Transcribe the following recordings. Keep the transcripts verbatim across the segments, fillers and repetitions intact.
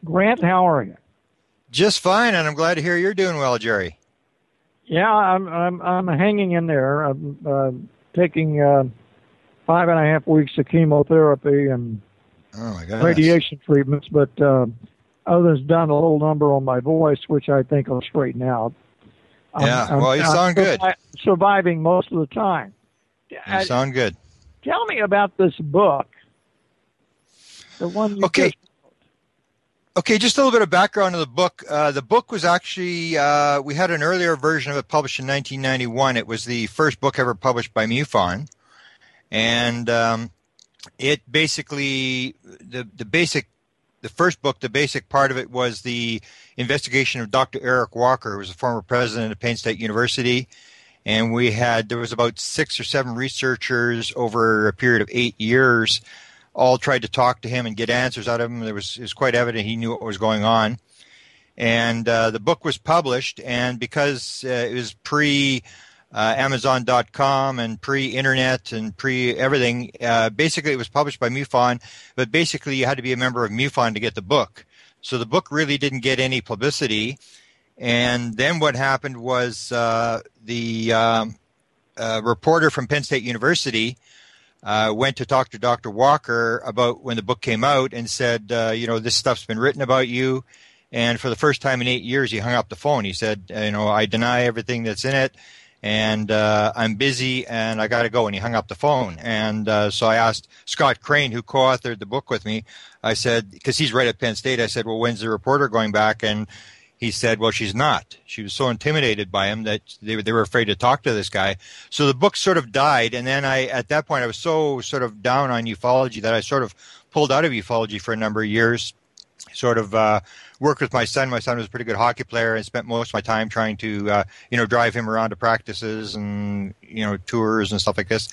Grant, how are you? Just fine, and I'm glad to hear you're doing well, Jerry. Yeah, I'm I'm I'm hanging in there. I'm uh, taking uh, five and a half weeks of chemotherapy and oh my goodness. radiation treatments, but uh, other than done a little number on my voice, which I think will straighten out. Yeah, I'm, well, I'm, you I'm sound good. Surviving most of the time. You I, sound good. Tell me about this book, the one you okay. just Okay, just a little bit of background on the book. Uh, the book was actually, uh, we had an earlier version of it published in nineteen ninety-one. It was the first book ever published by MUFON. And um, it basically, the, the basic, the first book, the basic part of it was the investigation of Doctor Eric Walker, who was a former president of Penn State University. And we had, there was about six or seven researchers over a period of eight years all tried to talk to him and get answers out of him. There was, it was quite evident he knew what was going on. And uh, the book was published, and because uh, it was pre uh, Amazon dot com and pre-internet and pre-everything, uh, basically it was published by MUFON, but basically you had to be a member of MUFON to get the book. So the book really didn't get any publicity. And then what happened was uh, the um, uh, reporter from Penn State University Uh, went to talk to Doctor Walker about when the book came out and said, uh, you know, this stuff's been written about you. And for the first time in eight years, he hung up the phone. He said, you know, I deny everything that's in it, and uh, I'm busy, and I got to go. And he hung up the phone. And uh, so I asked Scott Crane, who co-authored the book with me, I said, because he's right at Penn State, I said, well, when's the reporter going back? And he said, well, she's not. She was so intimidated by him that they, they were afraid to talk to this guy. So the book sort of died. And then I, at that point, I was so sort of down on ufology that I sort of pulled out of ufology for a number of years, sort of uh, worked with my son. My son was a pretty good hockey player and spent most of my time trying to, uh, you know, drive him around to practices and, you know, tours and stuff like this.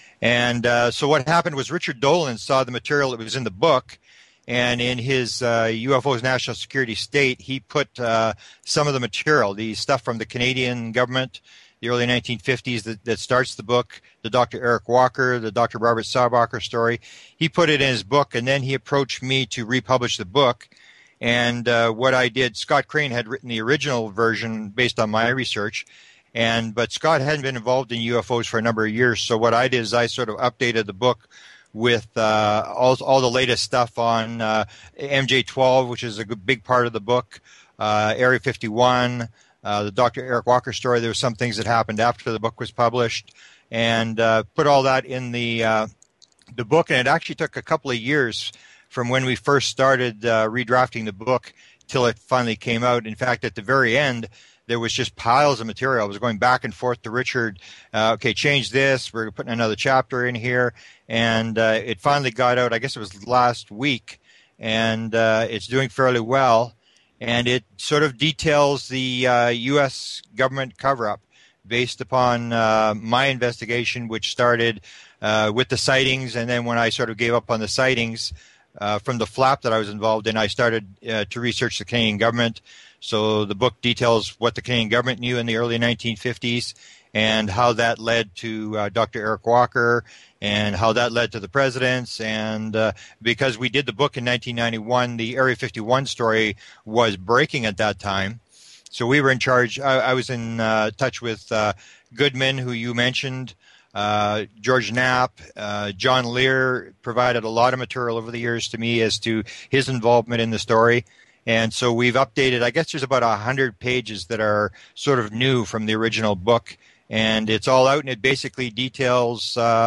And uh, so what happened was Richard Dolan saw the material that was in the book, and in his uh, U F Os National Security State, he put uh, some of the material, the stuff from the Canadian government, the early nineteen fifties that, that starts the book, the Doctor Eric Walker, the Doctor Robert Saubacher story. He put it in his book, and then he approached me to republish the book. And uh, what I did, Scott Crane had written the original version based on my research, and but Scott hadn't been involved in U F Os for a number of years. So what I did is I sort of updated the book with uh, all, all the latest stuff on uh, M J twelve, which is a good, big part of the book, uh, Area fifty-one, uh, the Doctor Eric Walker story. There were some things that happened after the book was published, and uh, put all that in the uh, the book. And it actually took a couple of years from when we first started uh, redrafting the book till it finally came out. In fact, at the very end, there was just piles of material. I was going back and forth to Richard. Uh, okay, change this. We're putting another chapter in here. And uh, it finally got out, I guess it was last week. And uh, it's doing fairly well. And it sort of details the uh, U S government cover-up based upon uh, my investigation, which started uh, with the sightings. And then when I sort of gave up on the sightings uh, from the flap that I was involved in, I started uh, to research the Canadian government. So the book details what the Canadian government knew in the early nineteen fifties and how that led to uh, Doctor Eric Walker and how that led to the presidents. And uh, because we did the book in nineteen ninety-one, the Area fifty-one story was breaking at that time. So we were in charge. I, I was in uh, touch with uh, Goodman, who you mentioned, uh, George Knapp, uh, John Lear provided a lot of material over the years to me as to his involvement in the story. And so we've updated, I guess there's about one hundred pages that are sort of new from the original book. And it's all out, and it basically details uh,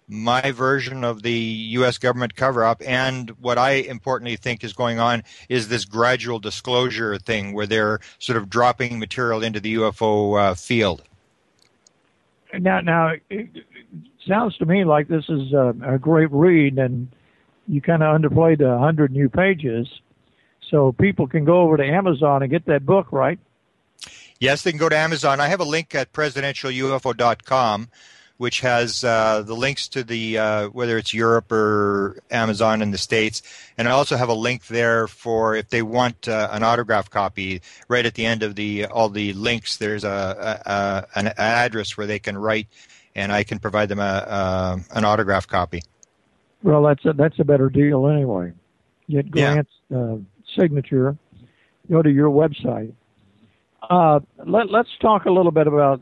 my version of the U S government cover-up. And what I importantly think is going on is this gradual disclosure thing where they're sort of dropping material into the U F O uh, field. Now, now it sounds to me like this is a, a great read, and you kind of underplayed one hundred new pages. So people can go over to Amazon and get that book, right? Yes, they can go to Amazon. I have a link at presidential U F O dot com, which has uh, the links to the uh, whether it's Europe or Amazon in the States. And I also have a link there for if they want uh, an autograph copy. Right at the end of the all the links, there's a, a, a an address where they can write, and I can provide them a, a an autograph copy. Well, that's a, that's a better deal anyway. Get Grant's yeah. uh, signature, go to your website. Uh, let, let's talk a little bit about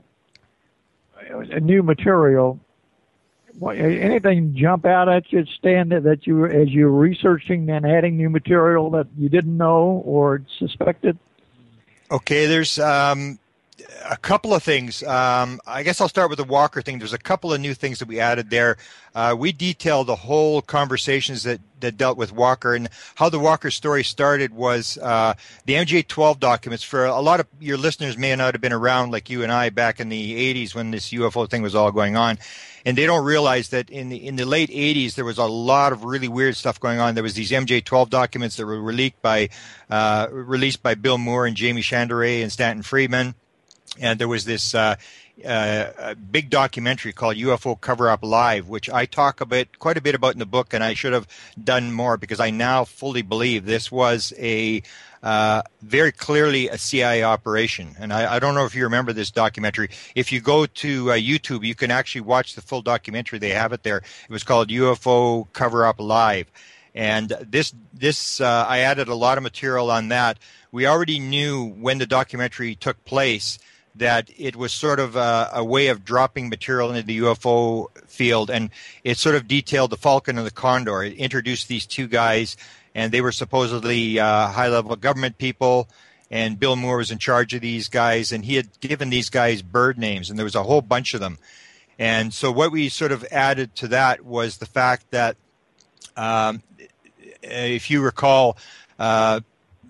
a new material. What, anything jump out at you, Stan, that you, as you're researching and adding new material that you didn't know or suspected? Okay, there's um, a couple of things. Um, I guess I'll start with the Walker thing. There's a couple of new things that we added there. Uh, we detailed the whole conversations that, that dealt with Walker, and how the Walker story started was uh, the M J twelve documents. For a lot of your listeners may not have been around like you and I back in the eighties when this U F O thing was all going on. And they don't realize that in the in the late eighties, there was a lot of really weird stuff going on. There was these M J twelve documents that were released by uh, released by Bill Moore and Jamie Chandray and Stanton Friedman. And there was this uh, uh, big documentary called U F O Cover-Up Live, which I talk a bit, quite a bit about in the book, and I should have done more because I now fully believe this was a uh, very clearly a C I A operation. And I, I don't know if you remember this documentary. If you go to uh, YouTube, you can actually watch the full documentary. They have it there. It was called U F O Cover-Up Live. And this, this uh, I added a lot of material on that. We already knew when the documentary took place that it was sort of a, a way of dropping material into the U F O field, and it sort of detailed the Falcon and the Condor. It introduced these two guys, and they were supposedly uh, high-level government people, and Bill Moore was in charge of these guys, and he had given these guys bird names, and there was a whole bunch of them. And so what we sort of added to that was the fact that, um, if you recall, uh,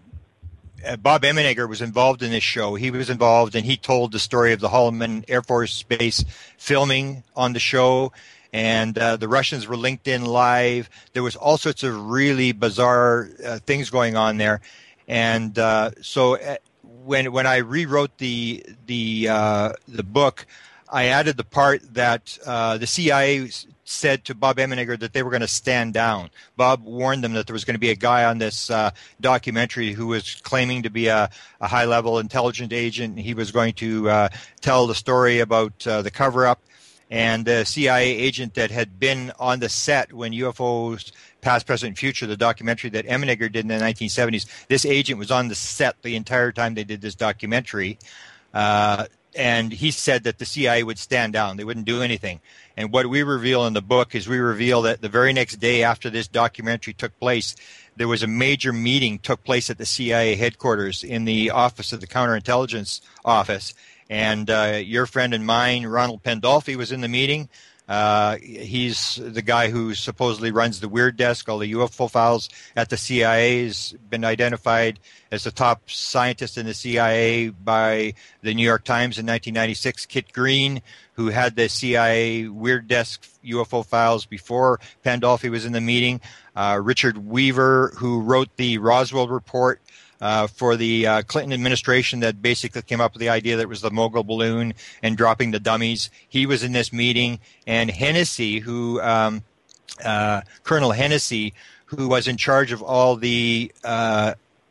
Bob Emenegger was involved in this show. He was involved, and he told the story of the Holloman Air Force Base filming on the show, and uh, the Russians were linked in live. There was all sorts of really bizarre uh, things going on there, and uh, so uh, when when I rewrote the the uh, the book, I added the part that uh, the C I A said to Bob Emenegger that they were going to stand down. Bob warned them that there was going to be a guy on this uh, documentary who was claiming to be a, a high-level intelligence agent. And he was going to uh, tell the story about uh, the cover-up. And the C I A agent that had been on the set when U F Os Past, Present, and Future, the documentary that Emenegger did in the nineteen seventies, this agent was on the set the entire time they did this documentary. Uh, and he said that the C I A would stand down. They wouldn't do anything. And what we reveal in the book is we reveal that the very next day after this documentary took place, there was a major meeting took place at the C I A headquarters in the office of the Counterintelligence Office. And uh, your friend and mine, Ronald Pandolfi, was in the meeting. Uh, he's the guy who supposedly runs the Weird Desk, all the U F O files at the C I A. Has been identified as the top scientist in the C I A by the New York Times in nineteen ninety-six. Kit Green, who had the C I A Weird Desk U F O files before Pandolfi was in the meeting. Uh, Richard Weaver, who wrote the Roswell report Uh, for the uh, Clinton administration that basically came up with the idea that it was the mogul balloon and dropping the dummies. He was in this meeting. And Hennessy, who um, uh, Colonel Hennessy, who was in charge of all the uh,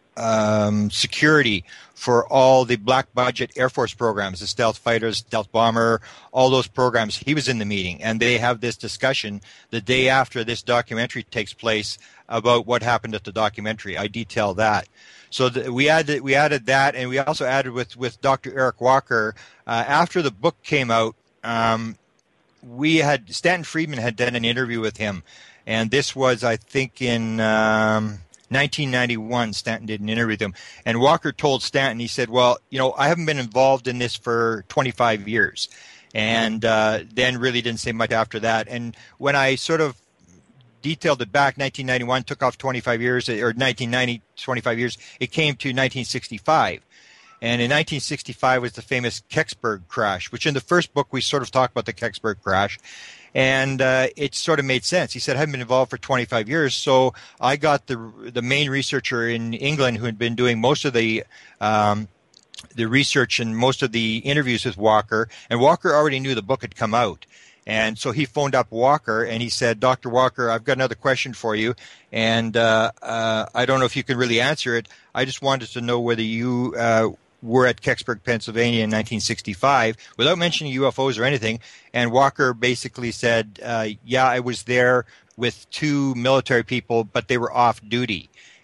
um, security for all the black budget Air Force programs, the stealth fighters, stealth bomber, all those programs, he was in the meeting. And they have this discussion the day after this documentary takes place about what happened at the documentary. I detail that. So the, we added we added that, and we also added with, with Doctor Eric Walker. Uh, after the book came out, um, we had Stanton Friedman had done an interview with him, and this was, I think, in um, nineteen ninety-one. Stanton did an interview with him, and Walker told Stanton, he said, "Well, you know, I haven't been involved in this for twenty-five years," and uh, then really didn't say much after that. And when I sort of detailed it back, nineteen ninety-one took off twenty-five years, or nineteen ninety, twenty-five years. It came to nineteen sixty-five. And in nineteen sixty-five was the famous Kecksburg crash, which in the first book we sort of talked about the Kecksburg crash. And uh, it sort of made sense. He said, I haven't been involved for twenty-five years. So I got the the main researcher in England who had been doing most of the um, the research and most of the interviews with Walker. And Walker already knew the book had come out. And so he phoned up Walker, and he said, Doctor Walker, I've got another question for you, and uh, uh, I don't know if you can really answer it. I just wanted to know whether you uh, were at Kecksburg, Pennsylvania in nineteen sixty-five, without mentioning U F Os or anything. And Walker basically said, uh, yeah, I was there with two military people, but they were off duty.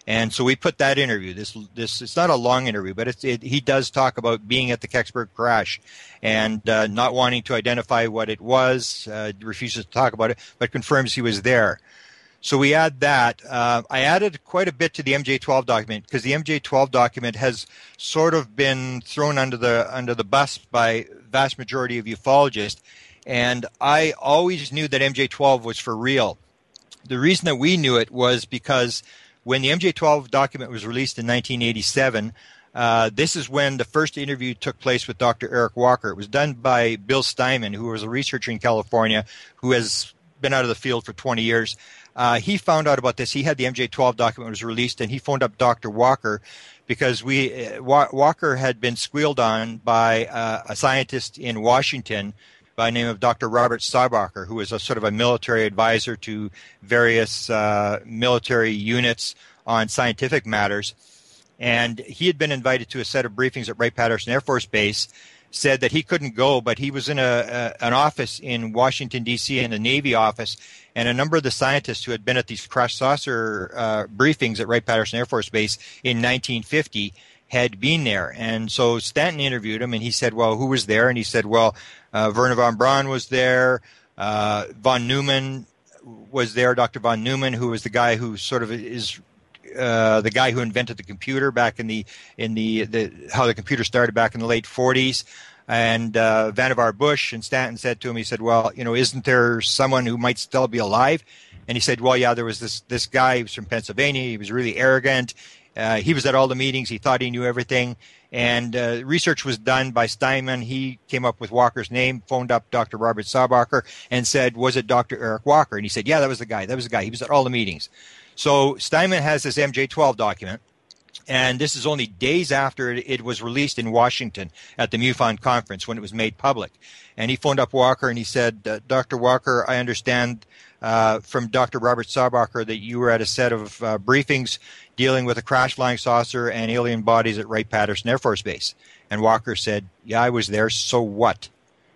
And so we put that interview. This this it's not a long interview, but it's, it, he does talk about being at the Kecksburg crash and uh, not wanting to identify what it was, uh, refuses to talk about it, but confirms he was there. So we add that. Uh, I added quite a bit to the M J twelve document because the M J twelve document has sort of been thrown under the under the bus by vast majority of ufologists, and I always knew that M J twelve was for real. The reason that we knew it was because when the M J twelve document was released in nineteen eighty-seven, uh, this is when the first interview took place with Doctor Eric Walker. It was done by Bill Steinman, who was a researcher in California, who has been out of the field for twenty years. Uh, he found out about this. He had the M J twelve document was released, and he phoned up Doctor Walker because we uh, Walker had been squealed on by uh, a scientist in Washington by the name of Doctor Robert Saubacher, who was a sort of a military advisor to various uh, military units on scientific matters. And he had been invited to a set of briefings at Wright-Patterson Air Force Base, said that he couldn't go, but he was in a, a an office in Washington, D C, in the Navy office, and a number of the scientists who had been at these crash saucer uh, briefings at Wright-Patterson Air Force Base in nineteen fifty had been there. And so Stanton interviewed him, and he said, well, who was there? And he said, well, uh, Werner von Braun was there, uh, von Neumann was there, Doctor von Neumann, who was the guy who sort of is uh, the guy who invented the computer back in the, in the, the how the computer started back in the late forties. And uh, Vannevar Bush, and Stanton said to him, he said, well, you know, isn't there someone who might still be alive? And he said, well, yeah, there was this, this guy, he was from Pennsylvania, he was really arrogant. Uh, he was at all the meetings. He thought he knew everything. And uh, research was done by Steinman. He came up with Walker's name, phoned up Doctor Robert Saubacher, and said, was it Doctor Eric Walker? And he said, yeah, that was the guy. That was the guy. He was at all the meetings. So Steinman has this M J twelve document. And this is only days after it, it was released in Washington at the MUFON conference when it was made public. And he phoned up Walker and he said, uh, Doctor Walker, I understand uh, from Doctor Robert Saubacher that you were at a set of uh, briefings dealing with a crash flying saucer and alien bodies at Wright-Patterson Air Force Base. And Walker said, yeah, I was there, so what?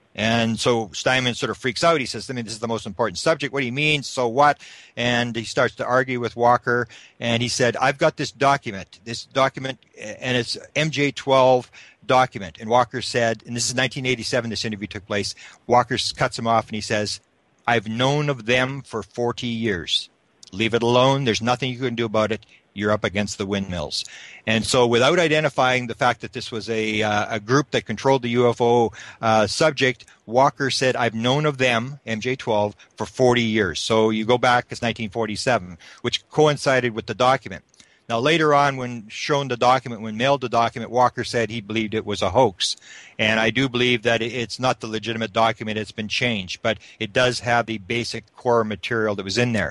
And so Steinman sort of freaks out. He says, I mean, this is the most important subject. What do you mean? So what? And he starts to argue with Walker. And he said, I've got this document, this document, and it's M J twelve document. And Walker said, and this is nineteen eighty-seven, this interview took place. Walker cuts him off and he says, I've known of them for forty years. Leave it alone. There's nothing you can do about it. You're up against the windmills. And so without identifying the fact that this was a, uh, a group that controlled the U F O uh, subject, Walker said, I've known of them, M J twelve, for forty years. So you go back, it's nineteen forty-seven, which coincided with the document. Now, later on, when shown the document, when mailed the document, Walker said he believed it was a hoax. And I do believe that it's not the legitimate document. It's been changed. But it does have the basic core material that was in there.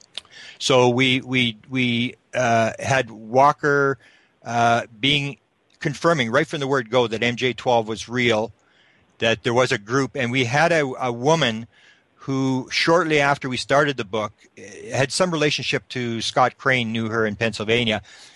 So we we we uh, had Walker uh, being confirming right from the word go that M J twelve was real, that there was a group, and we had a, a woman who shortly after we started the book had some relationship to Scott Crane, knew her in Pennsylvania.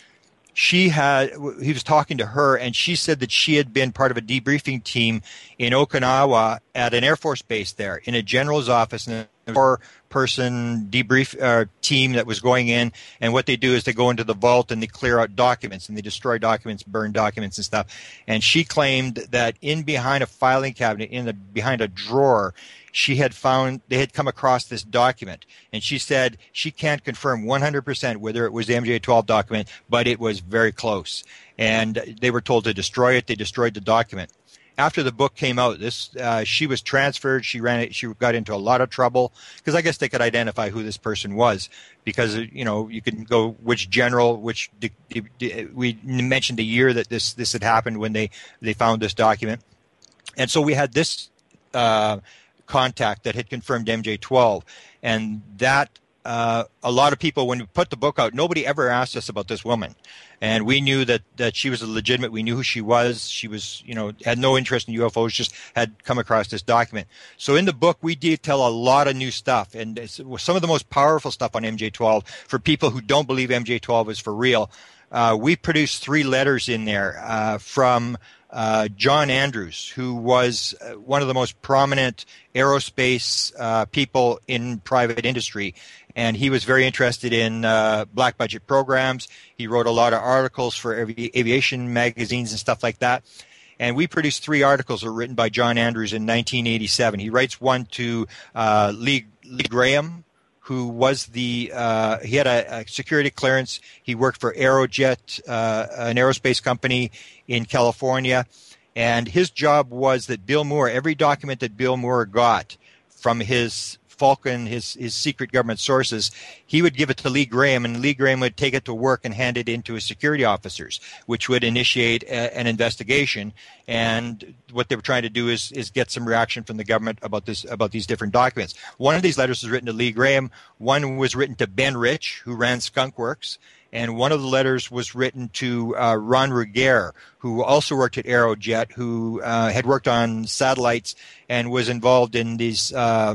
She had he was talking to her, and she said that she had been part of a debriefing team in Okinawa at an Air Force base there in a general's office, and a four-person debrief uh, team that was going in, and what they do is they go into the vault and they clear out documents, and they destroy documents, burn documents and stuff. And she claimed that in behind a filing cabinet, in the behind a drawer, she had found, they had come across this document. And she said she can't confirm one hundred percent whether it was the M J twelve document, but it was very close. And they were told to destroy it. They destroyed the document. After the book came out, this uh, she was transferred. She ran it. She got into a lot of trouble because I guess they could identify who this person was, because you know you can go which general, which de- de- de- we mentioned the year that this this had happened when they they found this document, and so we had this uh, contact that had confirmed M J twelve, and that. Uh, a lot of people, when we put the book out, nobody ever asked us about this woman. And we knew that, that she was a legitimate. We knew who she was. She was, you know, had no interest in U F Os, just had come across this document. So in the book, we detail a lot of new stuff. And it's some of the most powerful stuff on M J twelve for people who don't believe M J twelve is for real. Uh, we produced three letters in there uh, from uh, John Andrews, who was uh, one of the most prominent aerospace uh, people in private industry. And he was very interested in uh, black budget programs. He wrote a lot of articles for avi- aviation magazines and stuff like that. And we produced three articles that were written by John Andrews in nineteen eighty-seven. He writes one to uh, Lee, Lee Graham, who was the, uh, he had a, a security clearance. He worked for Aerojet, uh, an aerospace company in California. And his job was that Bill Moore, every document that Bill Moore got from his Falcon, his, his secret government sources, he would give it to Lee Graham, and Lee Graham would take it to work and hand it in to his security officers, which would initiate a, an investigation. And what they were trying to do is, is get some reaction from the government about this, about these different documents. One of these letters was written to Lee Graham. One was written to Ben Rich, who ran Skunk Works. And one of the letters was written to uh, Ron Ruger, who also worked at Aerojet, who uh, had worked on satellites and was involved in these uh,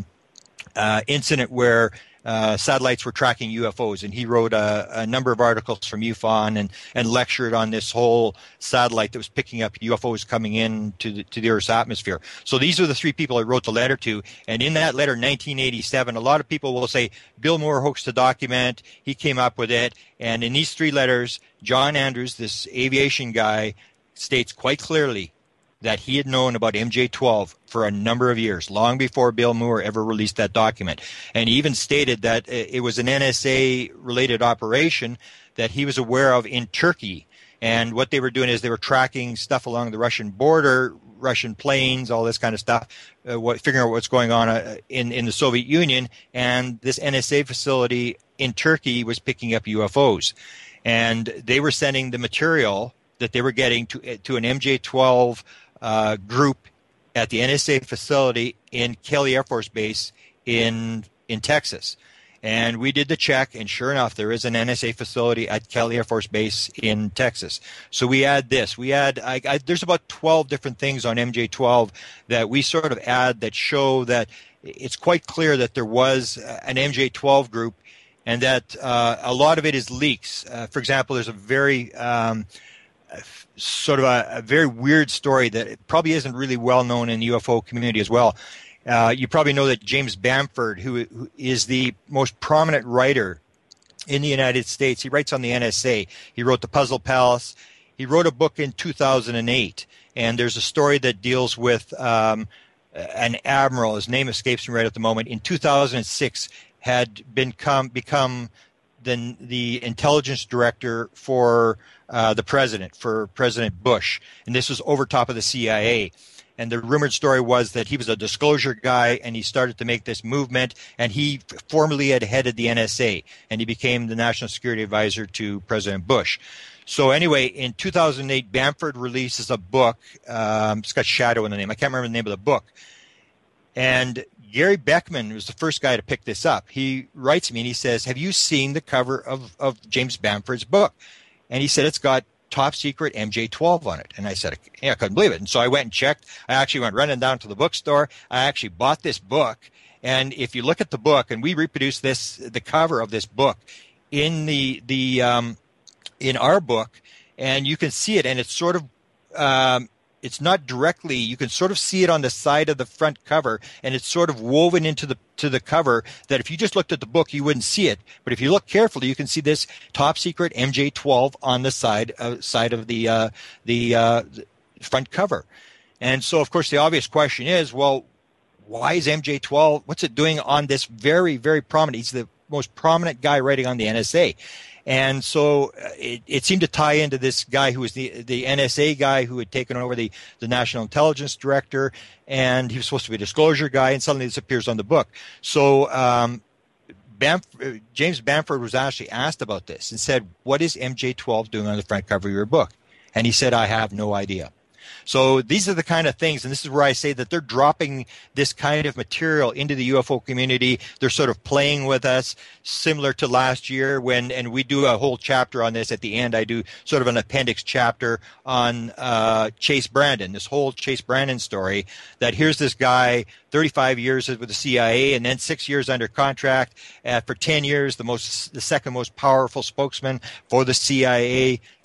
Uh, incident where uh, satellites were tracking U F Os, and he wrote a, a number of articles from MUFON and, and lectured on this whole satellite that was picking up U F Os coming in to the, to the Earth's atmosphere. So these are the three people I wrote the letter to, and in that letter, nineteen eighty-seven, a lot of people will say Bill Moore hoaxed the document, he came up with it, and in these three letters, John Andrews, this aviation guy, states quite clearly that he had known about M J twelve for a number of years, long before Bill Moore ever released that document. And he even stated that it was an N S A-related operation that he was aware of in Turkey. And what they were doing is they were tracking stuff along the Russian border, Russian planes, all this kind of stuff, uh, what, figuring out what's going on uh, in, in the Soviet Union. And this N S A facility in Turkey was picking up U F Os. And they were sending the material that they were getting to, to an M J twelve Uh, group at the N S A facility in Kelly Air Force Base in in Texas. And we did the check, and sure enough, there is an N S A facility at Kelly Air Force Base in Texas. So we add this. We add, I, I, there's about twelve different things on M J twelve that we sort of add that show that it's quite clear that there was an M J twelve group, and that uh, a lot of it is leaks. Uh, for example, there's a very... Um, sort of a, a very weird story that probably isn't really well known in the U F O community as well. Uh, you probably know that James Bamford, who, who is the most prominent writer in the United States, he writes on the N S A. He wrote The Puzzle Palace. He wrote a book in two thousand eight, and there's a story that deals with um, an admiral. His name escapes me right at the moment. In two thousand six, had been come, become the, the intelligence director for uh, the president, for President Bush. And this was over top of the C I A. And the rumored story was that he was a disclosure guy, and he started to make this movement, and he formerly had headed the N S A, and he became the national security advisor to President Bush. So anyway, in two thousand eight, Bamford releases a book. Um, it's got Shadow in the name. I can't remember the name of the book. And Gary Beckman was the first guy to pick this up. He writes me and he says, have you seen the cover of, of James Bamford's book? And he said, it's got top secret M J twelve on it. And I said, yeah, I couldn't believe it. And so I went and checked. I actually went running down to the bookstore. I actually bought this book. And if you look at the book, and we reproduced this, the cover of this book in the, the, um, in our book, and you can see it, and it's sort of, um, it's not directly, you can sort of see it on the side of the front cover, and it's sort of woven into the to the cover that if you just looked at the book, you wouldn't see it. But if you look carefully, you can see this top secret M J twelve on the side uh, side of the uh, the, uh, the front cover. And so, of course, the obvious question is, well, why is M J twelve, what's it doing on this very, very prominent, he's the most prominent guy writing on the N S A. And so uh, it, it seemed to tie into this guy who was the the N S A guy who had taken over the, the National Intelligence Director, and he was supposed to be a disclosure guy, and suddenly this appears on the book. So um, Bamf- James Bamford was actually asked about this and said, what is M J twelve doing on the front cover of your book? And he said, I have no idea. So these are the kind of things, and this is where I say that they're dropping this kind of material into the U F O community. They're sort of playing with us, similar to last year when, and we do a whole chapter on this at the end. I do sort of an appendix chapter on uh, Chase Brandon, this whole Chase Brandon story, that here's this guy, thirty-five years with the C I A, and then six years under contract, uh, for ten years, the most, the second most powerful spokesman for the C I A,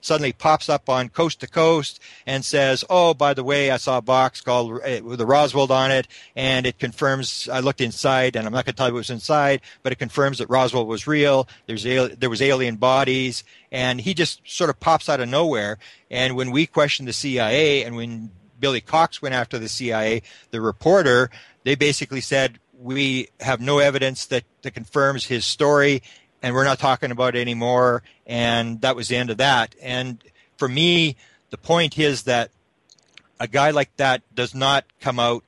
suddenly pops up on Coast to Coast and says, oh, by the way, I saw a box called uh, with the Roswell on it, and it confirms, I looked inside, and I'm not going to tell you what was inside, but it confirms that Roswell was real. There's there was alien bodies, and he just sort of pops out of nowhere. And when we questioned the C I A, and when Billy Cox went after the C I A, the reporter, they basically said, we have no evidence that, that confirms his story, and we're not talking about it anymore. And that was the end of that. And for me, the point is that a guy like that does not come out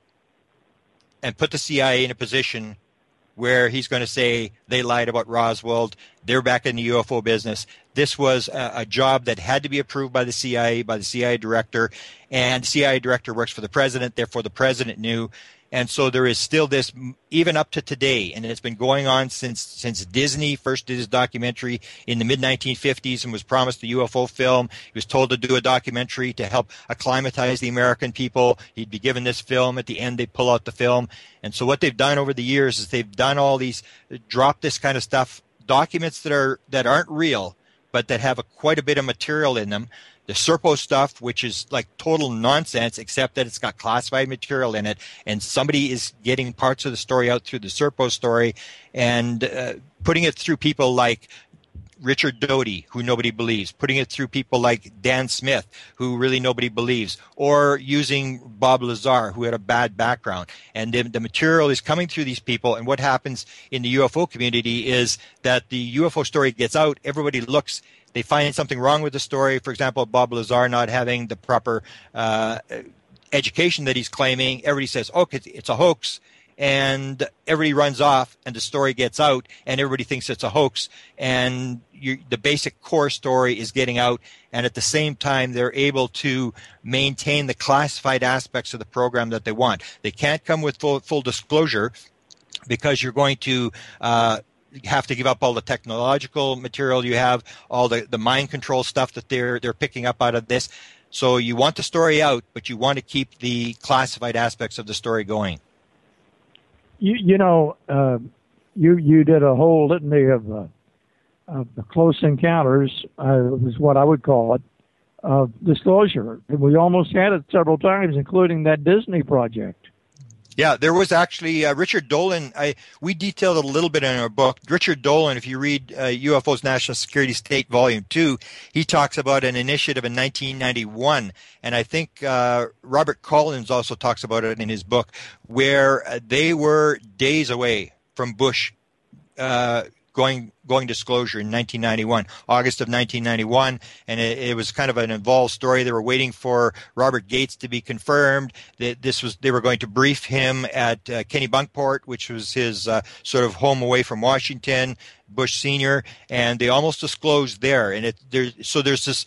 and put the C I A in a position where he's going to say they lied about Roswell, they're back in the U F O business. This was a, a job that had to be approved by the C I A, by the C I A director, and the C I A director works for the president, therefore the president knew. And so there is still this, even up to today, and it's been going on since since Disney first did his documentary in the mid nineteen fifties and was promised a U F O film. He was told to do a documentary to help acclimatize the American people. He'd be given this film. At the end, they pull out the film. And so what they've done over the years is they've done all these, dropped this kind of stuff, documents that are that aren't real, but that have a, quite a bit of material in them. The Serpo stuff, which is like total nonsense, except that it's got classified material in it, and somebody is getting parts of the story out through the Serpo story and uh, putting it through people like Richard Doty, who nobody believes, putting it through people like Dan Smith, who really nobody believes, or using Bob Lazar, who had a bad background. And the, the material is coming through these people, and what happens in the U F O community is that the U F O story gets out, everybody looks, they find something wrong with the story. For example, Bob Lazar not having the proper uh, education that he's claiming. Everybody says, oh, it's a hoax. And everybody runs off, and the story gets out, and everybody thinks it's a hoax. And you, the basic core story is getting out, and at the same time, they're able to maintain the classified aspects of the program that they want. They can't come with full, full disclosure because you're going to uh, have to give up all the technological material you have, all the, the mind control stuff that they're they're picking up out of this. So you want the story out, but you want to keep the classified aspects of the story going. You, you know, uh, you you did a whole litany of, uh, of close encounters, uh, is what I would call it, of disclosure. And we almost had it several times, including that Disney project. Yeah, there was actually uh, Richard Dolan. I, we detailed it a little bit in our book. Richard Dolan, if you read uh, U F O's National Security State Volume two, he talks about an initiative in nineteen ninety-one. And I think uh, Robert Collins also talks about it in his book, where uh, they were days away from Bush uh, going going disclosure in nineteen ninety-one, August of nineteen ninety-one, and it, it was kind of an involved story. They were waiting for Robert Gates to be confirmed. That this was they were going to brief him at uh, Kennebunkport, which was his uh, sort of home away from Washington, Bush Senior, and they almost disclosed there. And it there so there's this,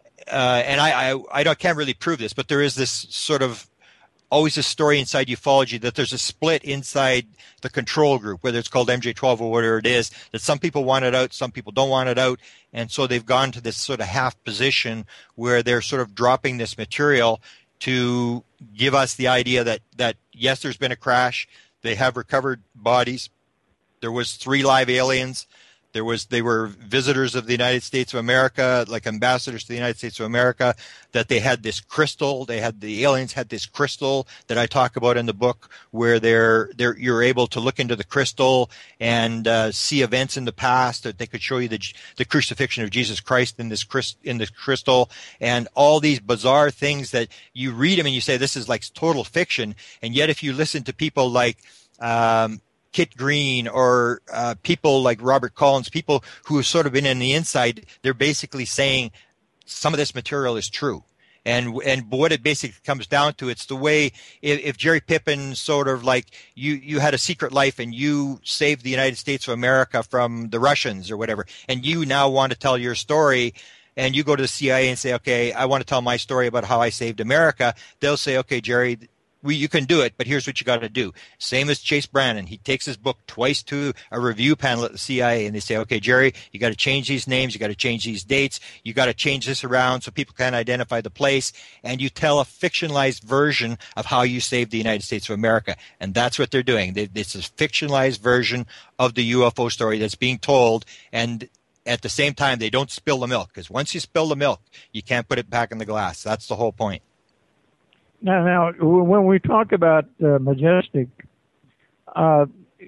uh, and I I I don't, can't really prove this, but there is this sort of always a story inside ufology that there's a split inside the control group, whether it's called M J twelve or whatever it is, that some people want it out, some people don't want it out. And so they've gone to this sort of half position where they're sort of dropping this material to give us the idea that, that yes, there's been a crash. They have recovered bodies. There was three live aliens. There was, they were visitors of the United States of America, like ambassadors to the United States of America, that they had this crystal. They had, the aliens had this crystal that I talk about in the book, where they're, they're, you're able to look into the crystal and uh, see events in the past, that they could show you the, the crucifixion of Jesus Christ in this, in this crystal, and all these bizarre things that you read them and you say, this is like total fiction. And yet if you listen to people like, um, Kit Green or uh, people like Robert Collins, people who have sort of been in the inside, they're basically saying some of this material is true. And and what it basically comes down to, it's the way if, if Jerry Pippin sort of like you, you had a secret life and you saved the United States of America from the Russians or whatever, and you now want to tell your story, and you go to the C I A and say, okay, I want to tell my story about how I saved America, they'll say, okay, Jerry, We, you can do it, but here's what you got to do. Same as Chase Brannon. He takes his book twice to a review panel at the C I A, and they say, okay, Jerry, you got to change these names. You got to change these dates. You got to change this around so people can identify the place. And you tell a fictionalized version of how you saved the United States of America. And that's what they're doing. They, it's a fictionalized version of the U F O story that's being told. And at the same time, they don't spill the milk, because once you spill the milk, you can't put it back in the glass. That's the whole point. Now, now when we talk about uh, Majestic, uh,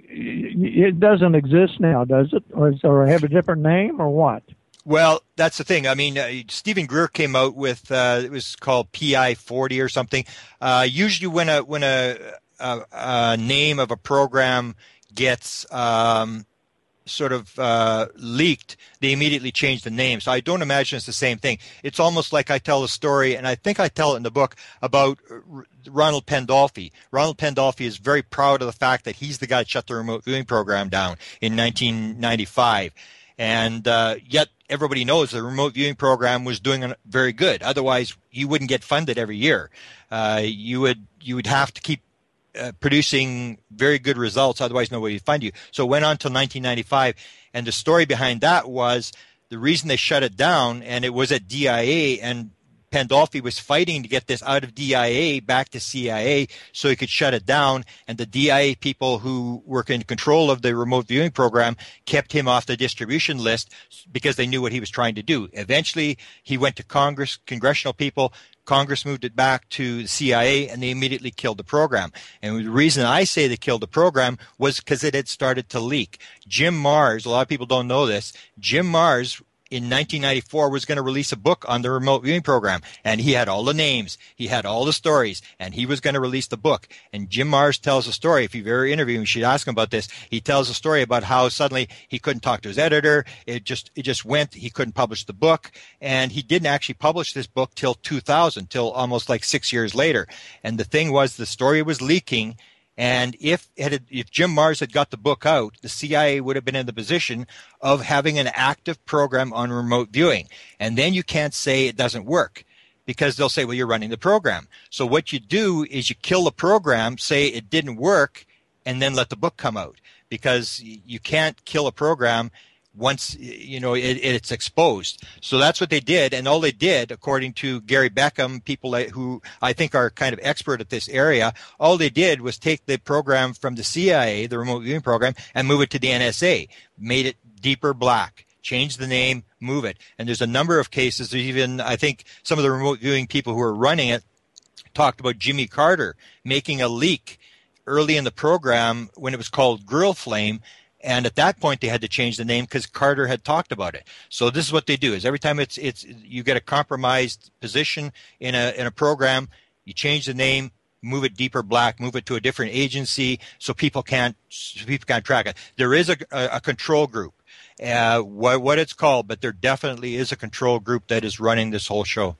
it doesn't exist now, does it? Or, is, or have a different name, or what? Well, that's the thing. I mean, uh, Stephen Greer came out with uh, it was called P I forty or something. Uh, usually, when a when a, a, a name of a program gets um, sort of uh, leaked, they immediately change the name. So I don't imagine it's the same thing. It's almost like I tell a story, and I think I tell it in the book, about R- Ronald Pandolfi. Ronald Pandolfi is very proud of the fact that he's the guy that shut the remote viewing program down in nineteen ninety-five. And uh, yet everybody knows the remote viewing program was doing very good. Otherwise, you wouldn't get funded every year. Uh, you would you would have to keep Uh, producing very good results, otherwise nobody would fund you. So it went on till nineteen ninety-five, and the story behind that was the reason they shut it down, and it was at D I A, and Pandolfi was fighting to get this out of D I A back to C I A so he could shut it down, and the D I A people who were in control of the remote viewing program kept him off the distribution list because they knew what he was trying to do. Eventually, he went to Congress, congressional people. Congress moved it back to the C I A, and they immediately killed the program. And the reason I say they killed the program was because it had started to leak. Jim Marrs, a lot of people don't know this, Jim Marrs in nineteen ninety-four was going to release a book on the remote viewing program, and he had all the names, he had all the stories, and he was going to release the book. And Jim Marrs tells a story. If you've ever interviewed him, you should ask him about this. He tells a story about how suddenly he couldn't talk to his editor. It just it just went. He couldn't publish the book, and he didn't actually publish this book till two thousand, till almost like six years later. And the thing was, the story was leaking. And if it had, if Jim Marrs had got the book out, the C I A would have been in the position of having an active program on remote viewing. And then you can't say it doesn't work, because they'll say, well, you're running the program. So what you do is you kill the program, say it didn't work, and then let the book come out, because you can't kill a program once, you know, it, it's exposed. So that's what they did. And all they did, according to Gary Beckham, people who I think are kind of expert at this area, all they did was take the program from the C I A, the remote viewing program, and move it to the N S A, made it deeper black, changed the name, move it. And there's a number of cases. There's even, I think, some of the remote viewing people who are running it talked about Jimmy Carter making a leak early in the program when it was called Girl Flame. And at that point, they had to change the name because Carter had talked about it. So this is what they do: is every time it's it's you get a compromised position in a in a program, you change the name, move it deeper black, move it to a different agency, so people can't so people can't track it. There is a a, a control group, uh, what what it's called, but there definitely is a control group that is running this whole show.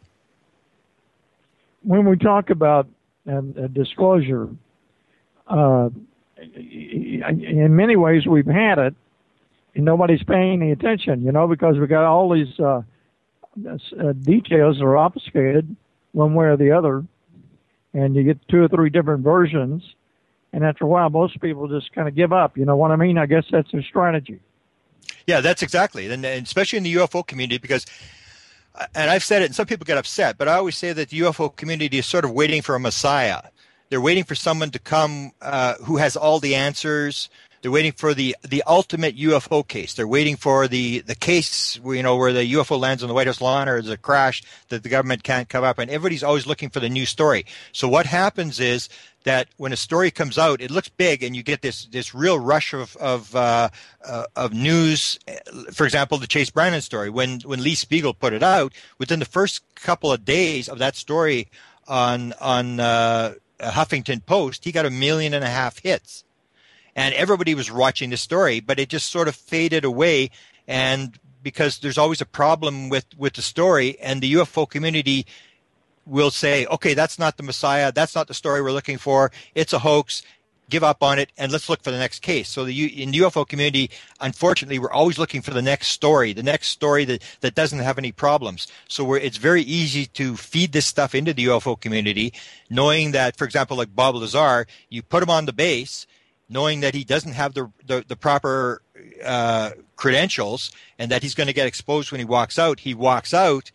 When we talk about uh, disclosure, uh, in many ways we've had it, and nobody's paying any attention, you know, because we got all these uh, uh, details that are obfuscated one way or the other, and you get two or three different versions, and after a while most people just kind of give up. You know what I mean? I guess that's their strategy. Yeah, that's exactly, and, and especially in the U F O community, because, and I've said it, and some people get upset, but I always say that the U F O community is sort of waiting for a messiah. They're waiting for someone to come uh, who has all the answers. They're waiting for the, the ultimate U F O case. They're waiting for the, the case, you know, where the U F O lands on the White House lawn, or there's a crash that the government can't cover up. And everybody's always looking for the new story. So what happens is that when a story comes out, it looks big, and you get this this real rush of of uh, uh, of news. For example, the Chase Brannon story. When when Lee Spiegel put it out, within the first couple of days of that story on on uh, Huffington Post, he got a million and a half hits. And everybody was watching the story, but it just sort of faded away. And because there's always a problem with, with the story, and the U F O community will say, okay, that's not the Messiah. That's not the story we're looking for. It's a hoax. Give up on it, and let's look for the next case. So the, in the U F O community, unfortunately, we're always looking for the next story, the next story that, that doesn't have any problems. So we're, it's very easy to feed this stuff into the U F O community, knowing that, for example, like Bob Lazar, you put him on the base, knowing that he doesn't have the the, the proper uh, credentials, and that he's going to get exposed when he walks out. He walks out,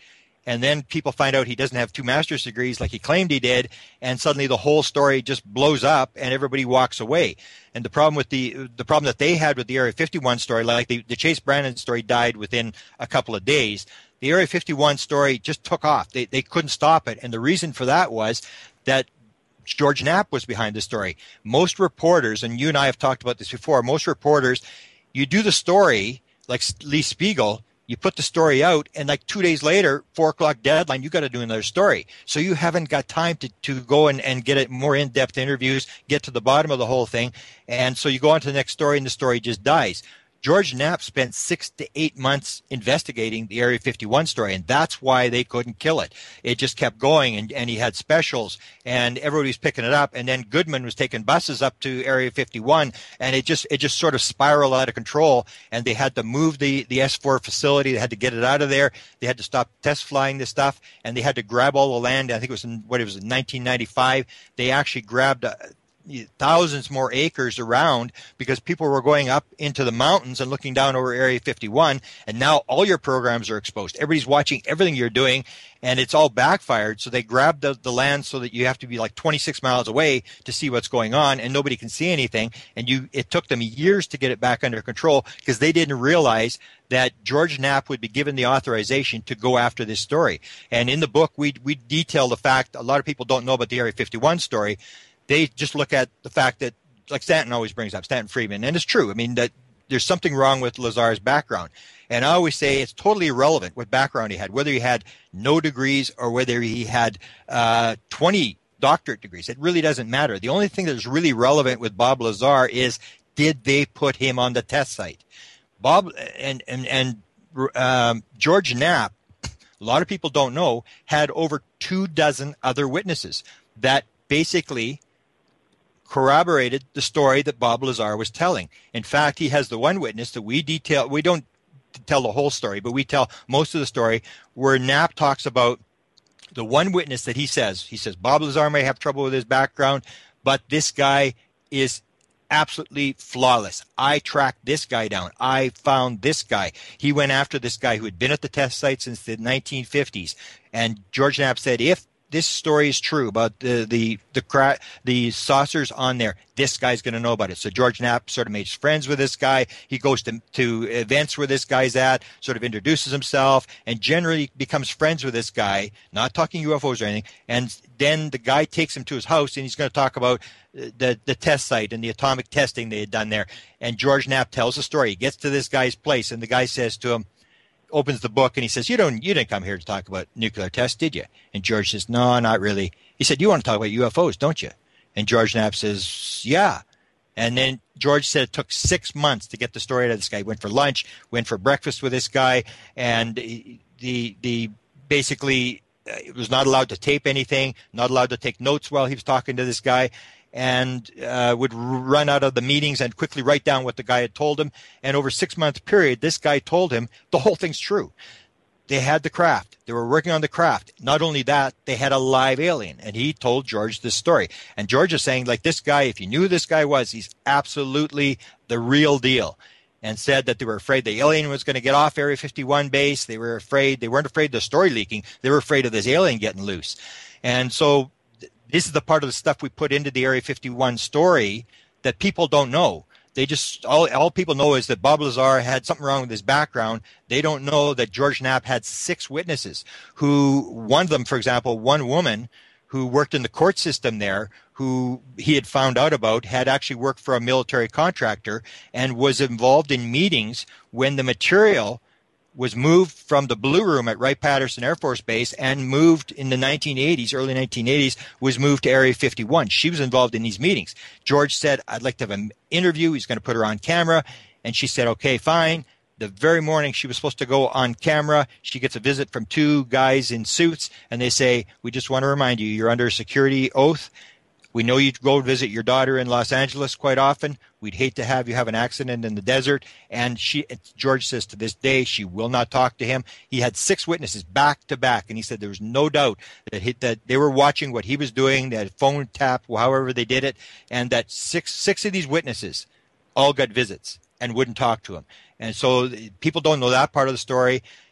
and then people find out he doesn't have two master's degrees like he claimed he did, and suddenly the whole story just blows up and everybody walks away. And the problem with the the problem that they had with the Area fifty-one story, like the, the Chase Brannon story died within a couple of days, the Area fifty-one story just took off. They they couldn't stop it, and the reason for that was that George Knapp was behind the story. Most reporters, and you and I have talked about this before, most reporters, you do the story, like Lee Spiegel, you put the story out, and like two days later, four o'clock deadline, you got to do another story. So you haven't got time to, to go and, and get it more in-depth interviews, get to the bottom of the whole thing. And so you go on to the next story, and the story just dies. George Knapp spent six to eight months investigating the Area fifty-one story, and that's why they couldn't kill it. It just kept going, and, and he had specials, and everybody was picking it up. And then Goodman was taking buses up to Area fifty-one, and it just it just sort of spiraled out of control. And they had to move the, the S four facility. They had to get it out of there. They had to stop test flying this stuff, and they had to grab all the land. I think it was in what it was in nineteen ninety-five. They actually grabbed a, thousands more acres around because people were going up into the mountains and looking down over Area fifty-one, and now all your programs are exposed. Everybody's watching everything you're doing, and it's all backfired. So they grabbed the, the land so that you have to be like twenty-six miles away to see what's going on, and nobody can see anything. And you, it took them years to get it back under control because they didn't realize that George Knapp would be given the authorization to go after this story. And in the book, we we detail the fact a lot of people don't know about the Area fifty-one story. They just look at the fact that, like Stanton always brings up, Stanton Friedman, and it's true. I mean, that there's something wrong with Lazar's background. And I always say it's totally irrelevant what background he had, whether he had no degrees or whether he had uh, twenty doctorate degrees. It really doesn't matter. The only thing that's really relevant with Bob Lazar is, did they put him on the test site? Bob and, and, and um, George Knapp, a lot of people don't know, had over two dozen other witnesses that basically corroborated the story that Bob Lazar was telling. In fact, he has the one witness that we detail. We don't tell the whole story, but we tell most of the story where Knapp talks about the one witness that he says, he says, Bob Lazar may have trouble with his background, but this guy is absolutely flawless. I tracked this guy down. I found this guy. He went after this guy who had been at the test site since the nineteen fifties. And George Knapp said, if this story is true about the the the, cra- the saucers on there, this guy's going to know about it. So George Knapp sort of makes friends with this guy. He goes to to events where this guy's at, sort of introduces himself, and generally becomes friends with this guy, not talking U F Os or anything. And then the guy takes him to his house, and he's going to talk about the the test site and the atomic testing they had done there. And George Knapp tells the story. He gets to this guy's place, and the guy says to him, opens the book, and he says, you don't, you didn't come here to talk about nuclear tests, did you? And George says, no, not really. He said, you want to talk about U F Os, don't you? And George Knapp says, yeah. And then George said it took six months to get the story out of this guy. He went for lunch, went for breakfast with this guy, and the the basically uh, was not allowed to tape anything, not allowed to take notes while he was talking to this guy, and uh, would run out of the meetings and quickly write down what the guy had told him. And over a six-month period, this guy told him the whole thing's true. They had the craft. They were working on the craft. Not only that, they had a live alien. And he told George this story. And George is saying, like, this guy, if you knew who this guy was, he's absolutely the real deal. And said that they were afraid the alien was going to get off Area fifty-one base. They were afraid. They weren't afraid of the story leaking. They were afraid of this alien getting loose. And so this is the part of the stuff we put into the Area fifty-one story that people don't know. They just, all, all people know is that Bob Lazar had something wrong with his background. They don't know that George Knapp had six witnesses who, one of them, for example, one woman who worked in the court system there, who he had found out about, had actually worked for a military contractor and was involved in meetings when the material was moved from the Blue Room at Wright-Patterson Air Force Base and moved in the nineteen eighties, early nineteen eighties, was moved to Area fifty-one. She was involved in these meetings. George said, I'd like to have an interview. He's going to put her on camera. And she said, okay, fine. The very morning she was supposed to go on camera, she gets a visit from two guys in suits, and they say, we just want to remind you, you're under a security oath. We know you go visit your daughter in Los Angeles quite often. We'd hate to have you have an accident in the desert. And she, George says to this day, she will not talk to him. He had six witnesses back to back, and he said there was no doubt that, he, that they were watching what he was doing, that phone tap, however they did it, and that six six of these witnesses all got visits and wouldn't talk to him. And so people don't know that part of the story.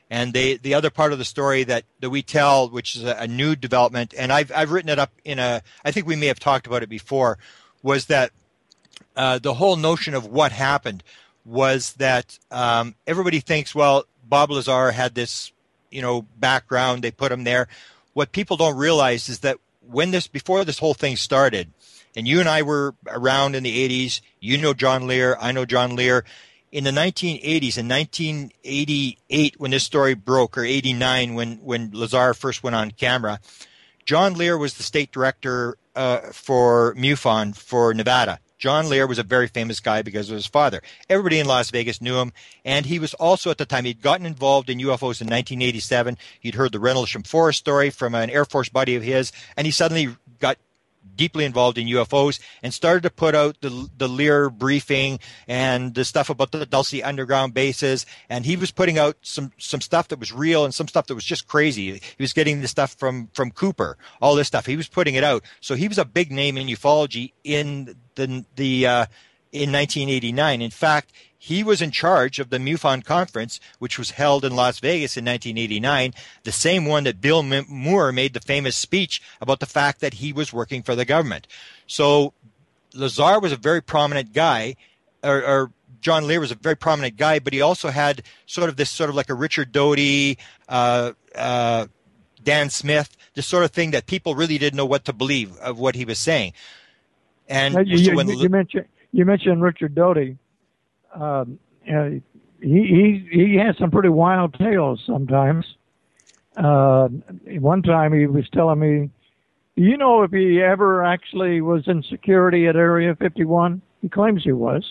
And they, the other part of the story that, that we tell, which is a, a new development, and I've, I've written it up in a, I think we may have talked about it before, was that uh, the whole notion of what happened was that um, everybody thinks, well, Bob Lazar had this, you know, background, they put him there. What people don't realize is that when this, before this whole thing started, and you and I were around in the eighties, you know John Lear, I know John Lear. In the nineteen eighties, in nineteen eighty-eight, when this story broke, or eighty-nine, when, when Lazar first went on camera, John Lear was the state director uh, for MUFON for Nevada. John Lear was a very famous guy because of his father. Everybody in Las Vegas knew him, and he was also, at the time, he'd gotten involved in U F Os in nineteen eighty-seven. He'd heard the Rendlesham Forest story from an Air Force buddy of his, and he suddenly got deeply involved in U F Os and started to put out the the Lear briefing and the stuff about the Dulce underground bases. And he was putting out some some stuff that was real and some stuff that was just crazy. He was getting the stuff from from Cooper, all this stuff. He was putting it out. So he was a big name in ufology in the the uh, in nineteen eighty-nine. In fact, he was in charge of the MUFON conference, which was held in Las Vegas in nineteen eighty-nine, the same one that Bill Moore made the famous speech about the fact that he was working for the government. So Lazar was a very prominent guy, or, or John Lear was a very prominent guy, but he also had sort of this sort of like a Richard Doty, uh, uh, Dan Smith, this sort of thing that people really didn't know what to believe of what he was saying. And now, you, so you, when you mentioned you mentioned Richard Doty. Um, uh, he he he has some pretty wild tales sometimes. Uh, one time he was telling me, do you know if he ever actually was in security at Area fifty-one? He claims he was.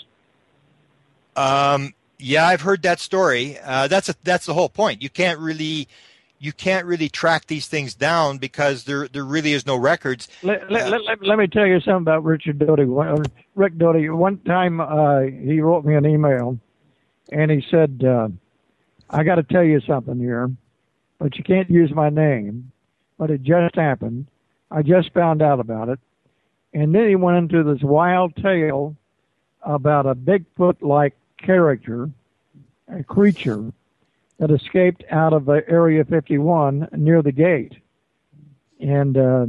Um, yeah, I've heard that story. Uh, that's a, that's the whole point. You can't really you can't really track these things down because there there really is no records. Let, let, uh, let, let me tell you something about Richard Doty. Rick Doty. One time uh, he wrote me an email, and he said, uh, "I got to tell you something here, but you can't use my name. But it just happened. I just found out about it." And then he went into this wild tale about a Bigfoot-like character, a creature that escaped out of uh, Area fifty-one near the gate. And, uh,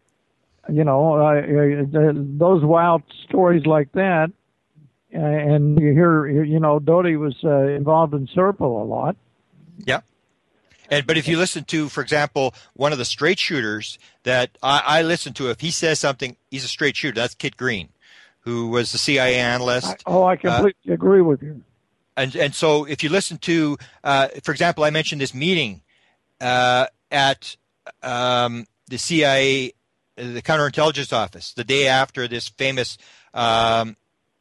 you know, uh, uh, those wild stories like that, uh, and you hear, you know, Doty was uh, involved in Serpil a lot. Yeah. And but if you listen to, for example, one of the straight shooters that I, I listen to, if he says something, he's a straight shooter. That's Kit Green, who was the C I A analyst. I, oh, I completely uh, agree with you. And and so if you listen to, uh, for example, I mentioned this meeting uh, at um, the C I A, the Counterintelligence Office, the day after this famous um,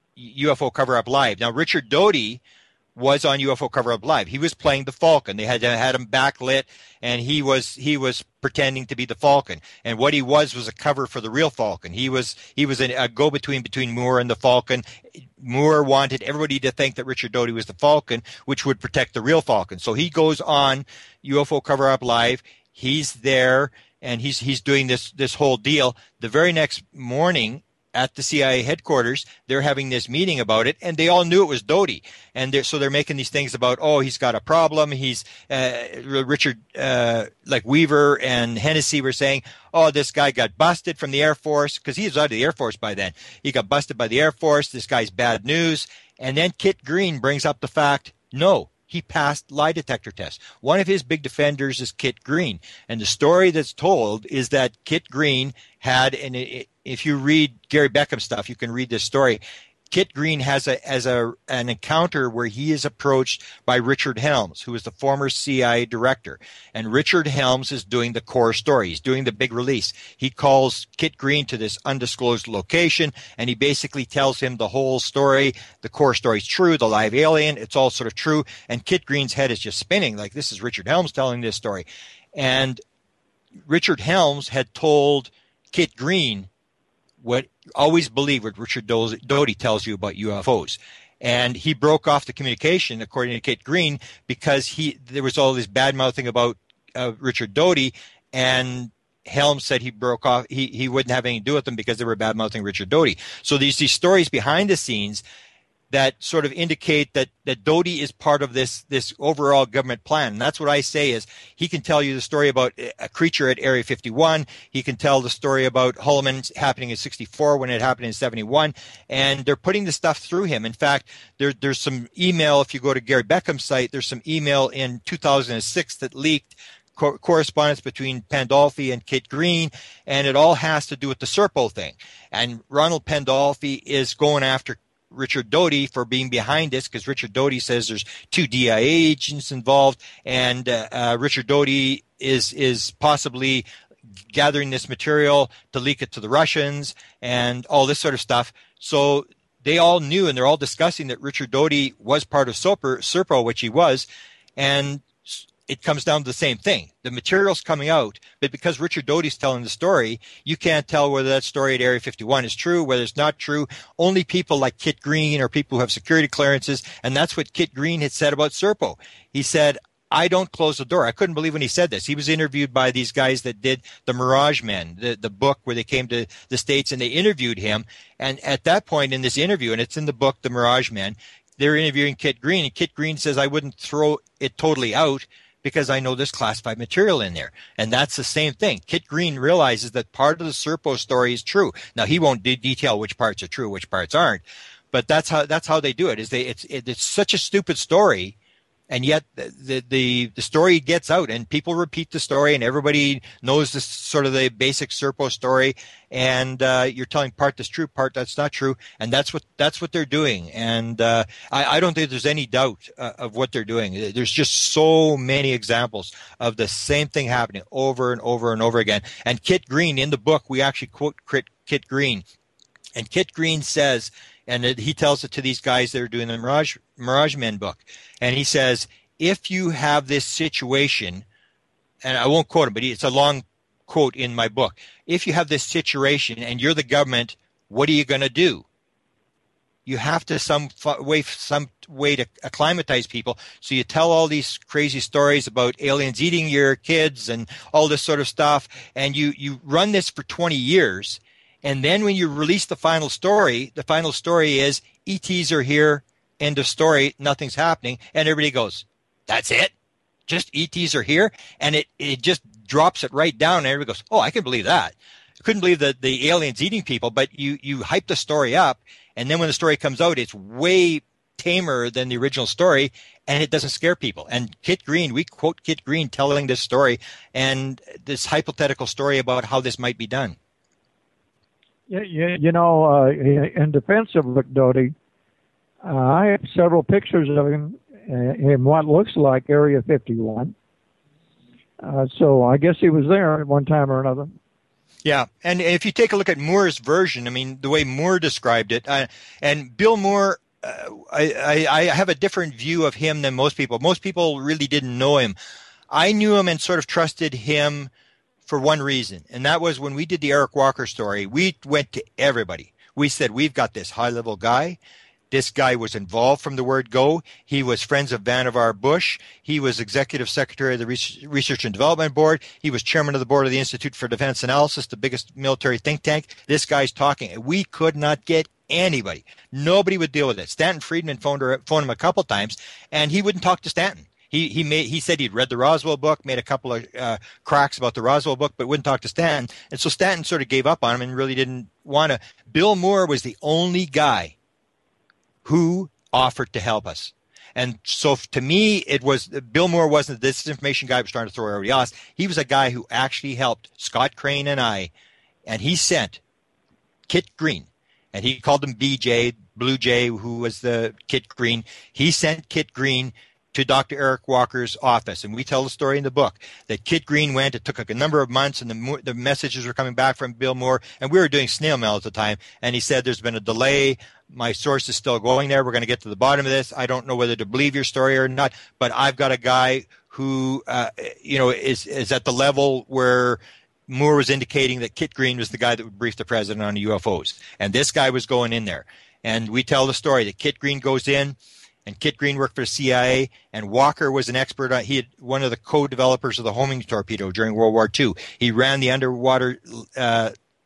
U F O cover-up live. Now, Richard Doty was on U F O cover-up live. He was playing the Falcon. They had had him backlit, and he was he was pretending to be the Falcon. And what he was was a cover for the real Falcon. He was he was a, a go-between between Moore and the Falcon. Moore wanted everybody to think that Richard Doty was the Falcon, which would protect the real Falcon. So he goes on U F O cover-up live. He's there, and he's he's doing this this whole deal. The very next morning, at the C I A headquarters, they're having this meeting about it, and they all knew it was Doty. And they're, so they're making these things about, oh, he's got a problem. He's uh, Richard, uh, like Weaver and Hennessy were saying, oh, this guy got busted from the Air Force, because he was out of the Air Force by then. He got busted by the Air Force. This guy's bad news. And then Kit Green brings up the fact, no, he passed lie detector tests. One of his big defenders is Kit Green. And the story that's told is that Kit Green had, and it, if you read Gary Beckham stuff, you can read this story. Kit Green has a as a an encounter where he is approached by Richard Helms, who is the former C I A director. And Richard Helms is doing the core story. He's doing the big release. He calls Kit Green to this undisclosed location, and he basically tells him the whole story. The core story is true. The live alien, it's all sort of true. And Kit Green's head is just spinning, like, this is Richard Helms telling this story. And Richard Helms had told Kit Green what always believe what Richard Doty tells you about U F Os. And he broke off the communication, according to Kit Green, because he there was all this bad mouthing about uh, Richard Doty, and Helms said he broke off, he, he wouldn't have anything to do with them because they were bad mouthing Richard Doty. So these these stories behind the scenes that sort of indicate that, that Doty is part of this, this overall government plan. And that's what I say is he can tell you the story about a creature at Area fifty-one. He can tell the story about Hulleman happening in sixty-four when it happened in seventy-one. And they're putting the stuff through him. In fact, there, there's some email, if you go to Gary Beckham's site, there's some email in two thousand six that leaked, co- correspondence between Pandolfi and Kit Green, and it all has to do with the Serpo thing. And Ronald Pandolfi is going after Richard Doty for being behind this, because Richard Doty says there's two D I A agents involved, and uh, uh, Richard Doty is is possibly gathering this material to leak it to the Russians and all this sort of stuff. So they all knew, and they're all discussing that Richard Doty was part of Serpo, Serpo, which he was, and it comes down to the same thing. The material's coming out, but because Richard Doty's telling the story, you can't tell whether that story at Area fifty-one is true, whether it's not true. Only people like Kit Green or people who have security clearances, and that's what Kit Green had said about Serpo. He said, I don't close the door. I couldn't believe when he said this. He was interviewed by these guys that did the Mirage Men, the, the book where they came to the States, and they interviewed him. And at that point in this interview, and it's in the book, The Mirage Men, they're interviewing Kit Green, and Kit Green says, I wouldn't throw it totally out, because I know there's classified material in there. And that's the same thing. Kit Green realizes that part of the Serpo story is true. Now, he won't de- detail which parts are true, which parts aren't. But that's how that's how they do it. Is they it's it, it's such a stupid story, and yet the, the the story gets out, and people repeat the story, and everybody knows this sort of the basic Serpo story. And uh, you're telling part that's true, part that's not true, and that's what that's what they're doing. And uh, I, I don't think there's any doubt uh, of what they're doing. There's just so many examples of the same thing happening over and over and over again. And Kit Green, in the book, we actually quote Kit Green, and Kit Green says, and it, he tells it to these guys that are doing the Mirage Mirage Men book, and he says, if you have this situation, and I won't quote him, but it's a long quote in my book. If you have this situation and you're the government, what are you going to do? You have to some way, some way to acclimatize people. So you tell all these crazy stories about aliens eating your kids and all this sort of stuff, and you, you run this for twenty years. And then when you release the final story, the final story is E Ts are here, end of story, nothing's happening. And everybody goes, that's it? Just E Ts are here? And it, it just drops it right down, and everybody goes, oh, I can believe that. I couldn't believe that the aliens eating people, but you, you hype the story up, and then when the story comes out, it's way tamer than the original story, and it doesn't scare people. And Kit Green, we quote Kit Green telling this story and this hypothetical story about how this might be done. Yeah, you, you know, uh, in defense of Rick Doty, uh, I have several pictures of him in what looks like Area fifty-one. Uh, so I guess he was there at one time or another. Yeah, and if you take a look at Moore's version, I mean, the way Moore described it, uh, and Bill Moore, uh, I, I, I have a different view of him than most people. Most people really didn't know him. I knew him and sort of trusted him for one reason, and that was when we did the Eric Walker story, we went to everybody. We said, we've got this high-level guy. This guy was involved from the word go. He was friends of Vannevar Bush. He was executive secretary of the Research and Development Board. He was chairman of the board of the Institute for Defense Analysis, the biggest military think tank. This guy's talking. We could not get anybody. Nobody would deal with it. Stanton Friedman phoned, her, phoned him a couple times, and he wouldn't talk to Stanton. He he made he said he'd read the Roswell book, made a couple of uh, cracks about the Roswell book, but wouldn't talk to Stanton. And so Stanton sort of gave up on him and really didn't want to. Bill Moore was the only guy who offered to help us. And so to me, it was Bill Moore wasn't the disinformation guy who was trying to throw everybody else. He was a guy who actually helped Scott Crane and I, and he sent Kit Green, and he called him B J, Blue Jay, who was the Kit Green. He sent Kit Green to Doctor Eric Walker's office. And we tell the story in the book that Kit Green went. It took like a number of months, and the, the messages were coming back from Bill Moore. And we were doing snail mail at the time. And he said, there's been a delay. My source is still going there. We're going to get to the bottom of this. I don't know whether to believe your story or not, but I've got a guy who, uh, you know, is, is at the level where Moore was indicating that Kit Green was the guy that would brief the president on the U F Os. And this guy was going in there. And we tell the story that Kit Green goes in, and Kit Green worked for the C I A, and Walker was an expert on, he had one of the co-developers of the homing torpedo during World War Two. He ran the underwater uh,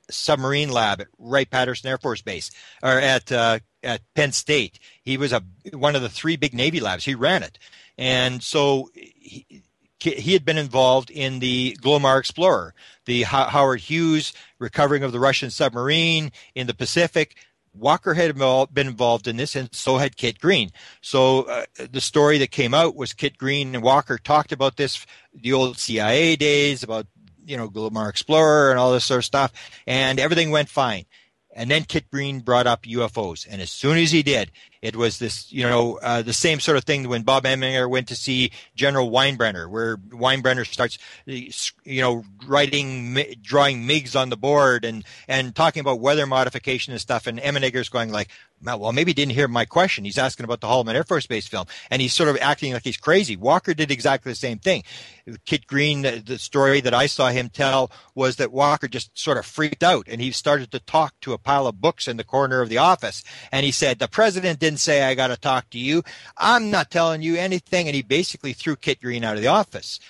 submarine lab at Wright-Patterson Air Force Base, or at uh, at Penn State. He was a one of the three big Navy labs. He ran it, and so he, he had been involved in the Glomar Explorer, the H- Howard Hughes recovering of the Russian submarine in the Pacific. Walker had been involved in this, and so had Kit Green. So uh, the story that came out was Kit Green and Walker talked about this, the old C I A days, about, you know, Glomar Explorer and all this sort of stuff, and everything went fine. And then Kit Green brought up U F Os. And as soon as he did, it was this, you know, uh, the same sort of thing when Bob Eminger went to see General Weinbrenner, where Weinbrenner starts, you know, writing, drawing M I Gs on the board and, and talking about weather modification and stuff. And Emininger's going like, well, maybe he didn't hear my question. He's asking about the Holloman Air Force Base film. And he's sort of acting like he's crazy. Walker did exactly the same thing. Kit Green, the story that I saw him tell was that Walker just sort of freaked out and he started to talk to a pile of books in the corner of the office. And he said, the president didn't say I got to talk to you. I'm not telling you anything. And he basically threw Kit Green out of the office.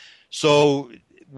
So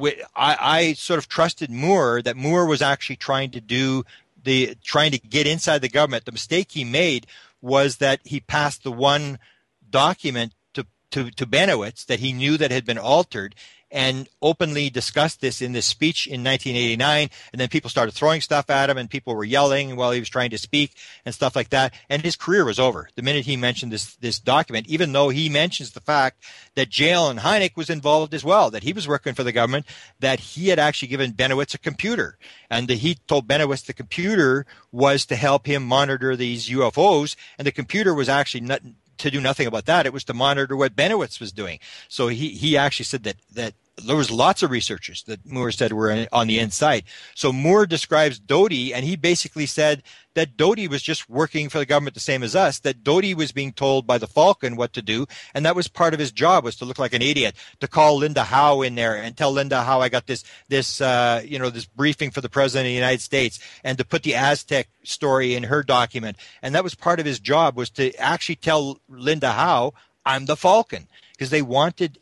I, I sort of trusted Moore, that Moore was actually trying to do the trying to get inside the government. The mistake he made was that he passed the one document to, to, to Benowitz that he knew that had been altered, and openly discussed this in this speech in nineteen eighty-nine. And then people started throwing stuff at him, and people were yelling while he was trying to speak and stuff like that. And his career was over the minute he mentioned this, this document, even though he mentions the fact that J. Allen Hynek was involved as well, that he was working for the government, that he had actually given Benowitz a computer, and that he told Benowitz the computer was to help him monitor these U F Os, and the computer was actually not to do nothing about that. It was to monitor what Benowitz was doing. So he, he actually said that, that there was lots of researchers that Moore said were on the inside. So Moore describes Doty, and he basically said that Doty was just working for the government the same as us, that Doty was being told by the Falcon what to do, and that was part of his job, was to look like an idiot, to call Linda Howe in there and tell Linda how I got this, this, uh, you know, this briefing for the President of the United States, and to put the Aztec story in her document. And that was part of his job, was to actually tell Linda Howe, I'm the Falcon, because they wanted...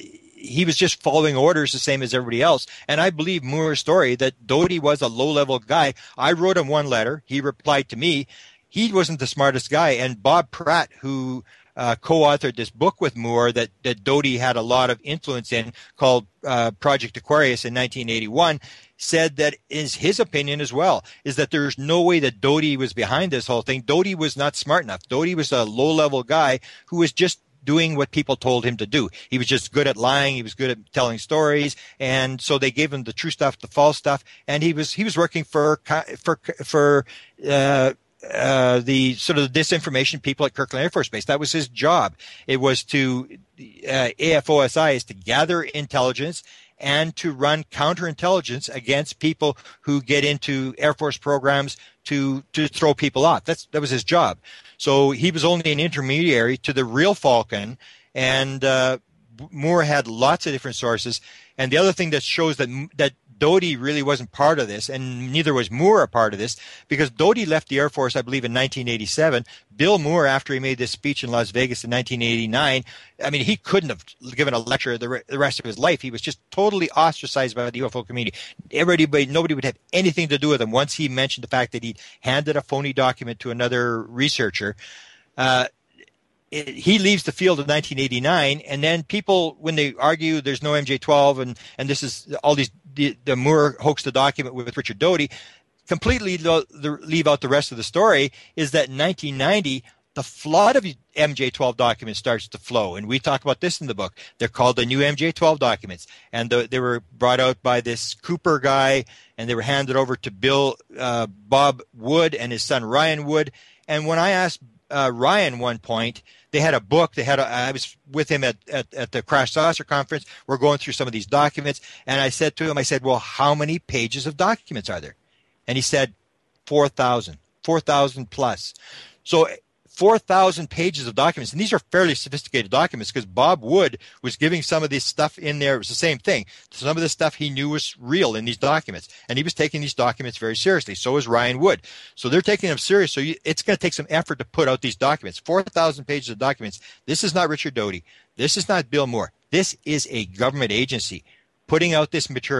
He was just following orders the same as everybody else. And I believe Moore's story that Doty was a low-level guy. I wrote him one letter. He replied to me. He wasn't the smartest guy. And Bob Pratt, who uh, co-authored this book with Moore that, that Doty had a lot of influence in, called uh, Project Aquarius in nineteen eighty-one, said that is his opinion as well, is that there's no way that Doty was behind this whole thing. Doty was not smart enough. Doty was a low-level guy who was just doing what people told him to do. He was just good at lying. He was good at telling stories. And so they gave him the true stuff, the false stuff. And he was, he was working for, for, for, uh, uh, the sort of the disinformation people at Kirkland Air Force Base. That was his job. It was to, uh, A F O S I is to gather intelligence and to run counterintelligence against people who get into Air Force programs to, to throw people off. That's, that was his job. So he was only an intermediary to the real Falcon, and uh, Moore had lots of different sources. And the other thing that shows that that Doty really wasn't part of this, and neither was Moore a part of this, because Doty left the Air Force, I believe, in nineteen eighty-seven. Bill Moore, after he made this speech in Las Vegas in nineteen eighty-nine, I mean, he couldn't have given a lecture the, re- the rest of his life. He was just totally ostracized by the U F O community. Everybody, nobody would have anything to do with him once he mentioned the fact that he handed a phony document to another researcher. Uh, it, he leaves the field in nineteen eighty-nine, and then people, when they argue there's no M J twelve, and, and this is all these, the, the Moore hoaxed the document with Richard Doty, completely lo- the, leave out the rest of the story, is that in nineteen ninety, the flood of M J twelve documents starts to flow. And we talk about this in the book. They're called the new M J twelve documents. And the, they were brought out by this Cooper guy, and they were handed over to Bill, uh, Bob Wood and his son Ryan Wood. And when I asked uh, Ryan one point, they had a book. They had a, I was with him at, at, at the Crash Saucer conference. We're going through some of these documents. And I said to him, I said, well, how many pages of documents are there? And he said, four thousand, four thousand plus. So four thousand pages of documents. And these are fairly sophisticated documents, because Bob Wood was giving some of this stuff in there. It was the same thing. Some of the stuff he knew was real in these documents. And he was taking these documents very seriously. So is Ryan Wood. So they're taking them serious. So you, it's going to take some effort to put out these documents. four thousand pages of documents. This is not Richard Doty. This is not Bill Moore. This is a government agency putting out this material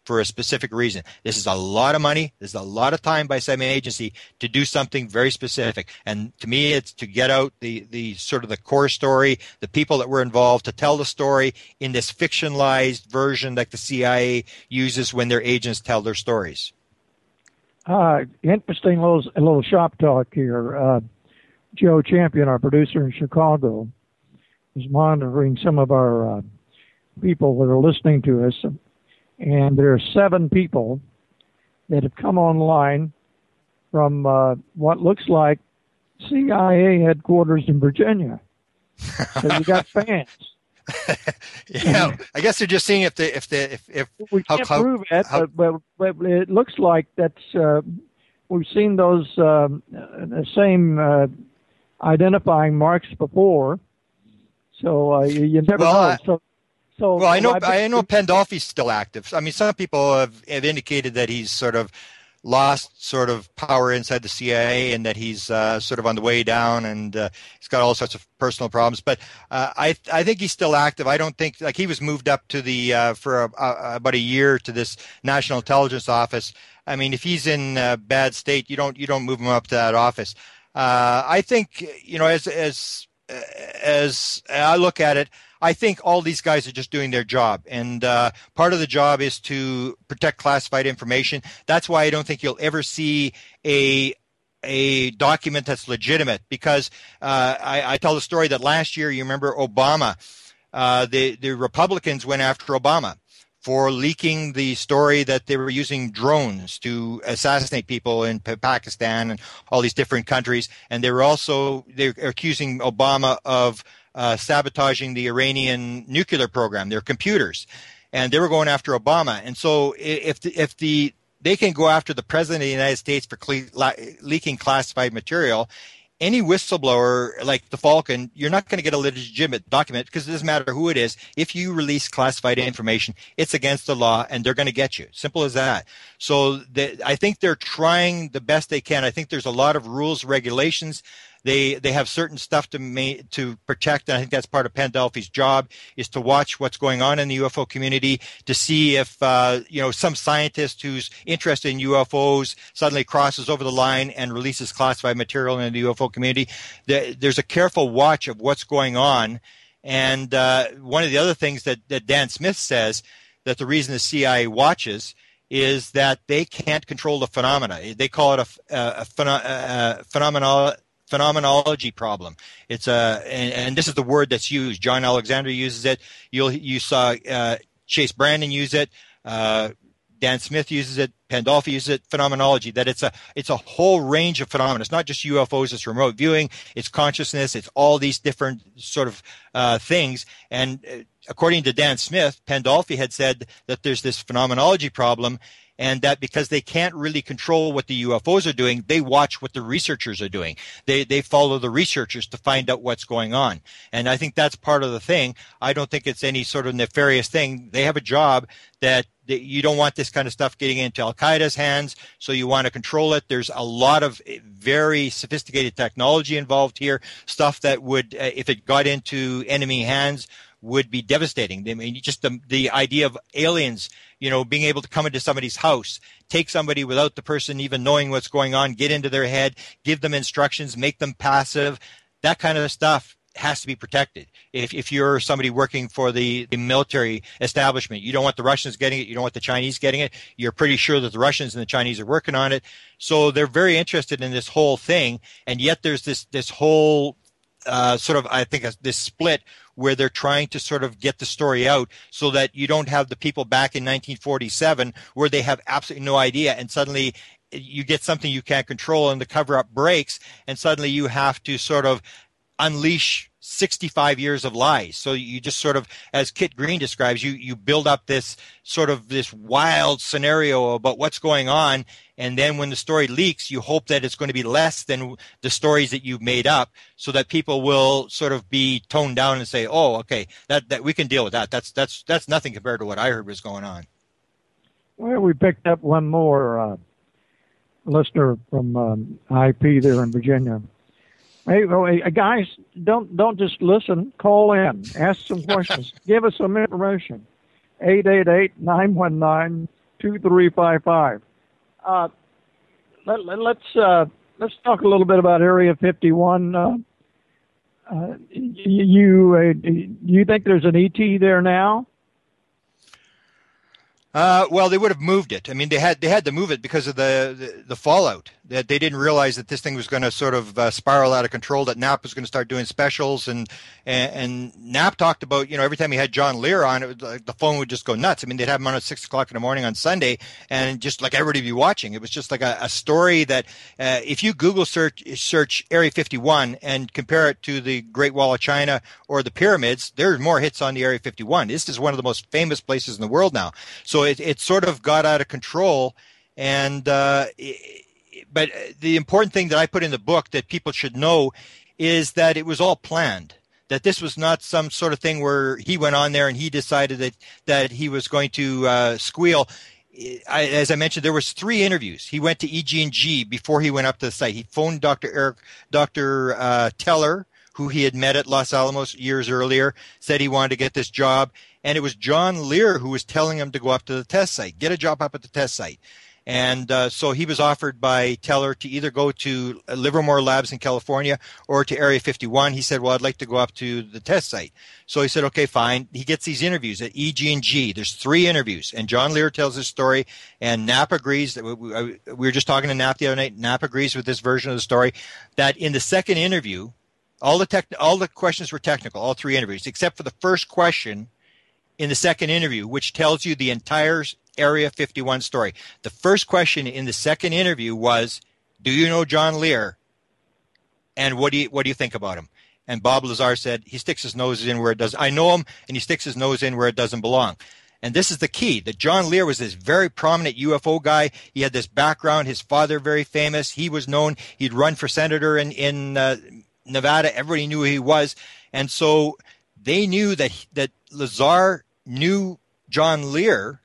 for a specific reason. This is a lot of money. This is a lot of time by some agency to do something very specific. And to me, it's to get out the, the sort of the core story, the people that were involved, to tell the story in this fictionalized version that the C I A uses when their agents tell their stories. Uh, interesting little, little shop talk here. Uh, Joe Champion, our producer in Chicago, is monitoring some of our uh, people that are listening to us. And there are seven people that have come online from uh, what looks like C I A headquarters in Virginia. So you got fans. Yeah, I guess they're just seeing if they if they if, if we can't how, prove it, how, but, but, but it looks like that's uh, we've seen those um, the same uh, identifying marks before. So uh, you, you never well, know. I, so. So, well, I know I, I know Pandolfi's still active. I mean, some people have, have indicated that he's sort of lost sort of power inside the C I A and that he's uh, sort of on the way down, and uh, he's got all sorts of personal problems. But uh, I I think he's still active. I don't think like he was moved up to the uh, for a, a, about a year to this National Intelligence Office. I mean, if he's in a bad state, you don't you don't move him up to that office. Uh, I think you know as as as I look at it, I think all these guys are just doing their job. And uh, part of the job is to protect classified information. That's why I don't think you'll ever see a a document that's legitimate, because uh, I, I tell the story that last year, you remember Obama, uh, the, the Republicans went after Obama for leaking the story that they were using drones to assassinate people in Pakistan and all these different countries. And they were also they're accusing Obama of uh, sabotaging the Iranian nuclear program, their computers. And they were going after Obama. And so if the, if the they can go after the president of the United States for cle- leaking classified material, any whistleblower like the Falcon, you're not going to get a legitimate document, because it doesn't matter who it is. If you release classified information, it's against the law, and they're going to get you. Simple as that. So they, I think they're trying the best they can. I think there's a lot of rules, regulations. They they have certain stuff to ma- to protect, and I think that's part of Pandolfi's job, is to watch what's going on in the U F O community, to see if uh, you know some scientist who's interested in U F Os suddenly crosses over the line and releases classified material in the U F O community. There's a careful watch of what's going on, and uh, one of the other things that, that Dan Smith says, that the reason the C I A watches is that they can't control the phenomena. They call it a, a, a, pheno- a phenomenal. phenomenology problem. It's a, and, and this is the word that's used. John Alexander uses it. You'll, you saw uh, Chase Brandon use it. Uh, Dan Smith uses it. Pandolfi uses it. Phenomenology. That it's a, it's a whole range of phenomena. It's not just U F Os. It's remote viewing. It's consciousness. It's all these different sort of uh, things. And uh, according to Dan Smith, Pandolfi had said that there's this phenomenology problem, and that because they can't really control what the U F Os are doing, they watch what the researchers are doing. They they follow the researchers to find out what's going on. And I think that's part of the thing. I don't think it's any sort of nefarious thing. They have a job that, that you don't want this kind of stuff getting into Al-Qaeda's hands, so you want to control it. There's a lot of very sophisticated technology involved here, stuff that would, uh, if it got into enemy hands, would be devastating. I mean, just the, the idea of aliens, you know, being able to come into somebody's house, take somebody without the person even knowing what's going on, get into their head, give them instructions, make them passive, that kind of stuff has to be protected. If if you're somebody working for the, the military establishment, you don't want the Russians getting it, you don't want the Chinese getting it, you're pretty sure that the Russians and the Chinese are working on it. So they're very interested in this whole thing, and yet there's this, this whole uh, sort of, I think, a, this split where they're trying to sort of get the story out so that you don't have the people back in nineteen forty-seven where they have absolutely no idea, and suddenly you get something you can't control and the cover-up breaks, and suddenly you have to sort of unleash sixty-five years of lies. So you just sort of, as Kit Green describes, you you build up this sort of this wild scenario about what's going on, and then when the story leaks, you hope that it's going to be less than the stories that you've made up, so that people will sort of be toned down and say, "Oh, okay, that that we can deal with that. That's that's that's nothing compared to what I heard was going on." Well, we picked up one more uh, listener from um, I P there in Virginia. Hey, well, hey, guys, don't don't just listen. Call in. Ask some questions. Give us some information. eight eight eight, nine one nine, two three five five. Uh, let, let, let's uh, let's talk a little bit about Area fifty-one. Uh, uh, you uh, you think there's an E T there now? Uh, well, they would have moved it. I mean, they had they had to move it because of the the, the fallout. That they didn't realize that this thing was going to sort of uh, spiral out of control. That Knapp was going to start doing specials, and, and and Knapp talked about, you know, every time he had John Lear on, it was like the phone would just go nuts. I mean, they'd have him on at six o'clock in the morning on Sunday, and just like everybody would be watching. It was just like a, a story that uh, if you Google search search Area fifty-one and compare it to the Great Wall of China or the pyramids, there's more hits on the Area fifty-one. This is one of the most famous places in the world now. So it it sort of got out of control, and uh, it, but the important thing that I put in the book that people should know is that it was all planned. That this was not some sort of thing where he went on there and he decided that that he was going to uh, squeal. I, as I mentioned, there was three interviews. He went to E G and G before he went up to the site. He phoned Doctor Eric, Doctor Uh, Teller, who he had met at Los Alamos years earlier, said he wanted to get this job. And it was John Lear who was telling him to go up to the test site, get a job up at the test site. And uh, so he was offered by Teller to either go to Livermore Labs in California or to Area fifty-one. He said, well, I'd like to go up to the test site. So he said, okay, fine. He gets these interviews at E G and G. There's three interviews. And John Lear tells his story, and Knapp agrees. That we, we were just talking to Knapp the other night. Knapp agrees with this version of the story, that in the second interview, all the tech, all the questions were technical, all three interviews, except for the first question in the second interview, which tells you the entire Area fifty-one story. The first question in the second interview was, do you know John Lear? And what do you, what do you think about him? And Bob Lazar said, he sticks his nose in where it does. I know him, and he sticks his nose in where it doesn't belong. And this is the key, that John Lear was this very prominent U F O guy. He had this background. His father, very famous. He was known. He'd run for senator in, in uh, Nevada. Everybody knew who he was. And so they knew that, that Lazar knew John Lear.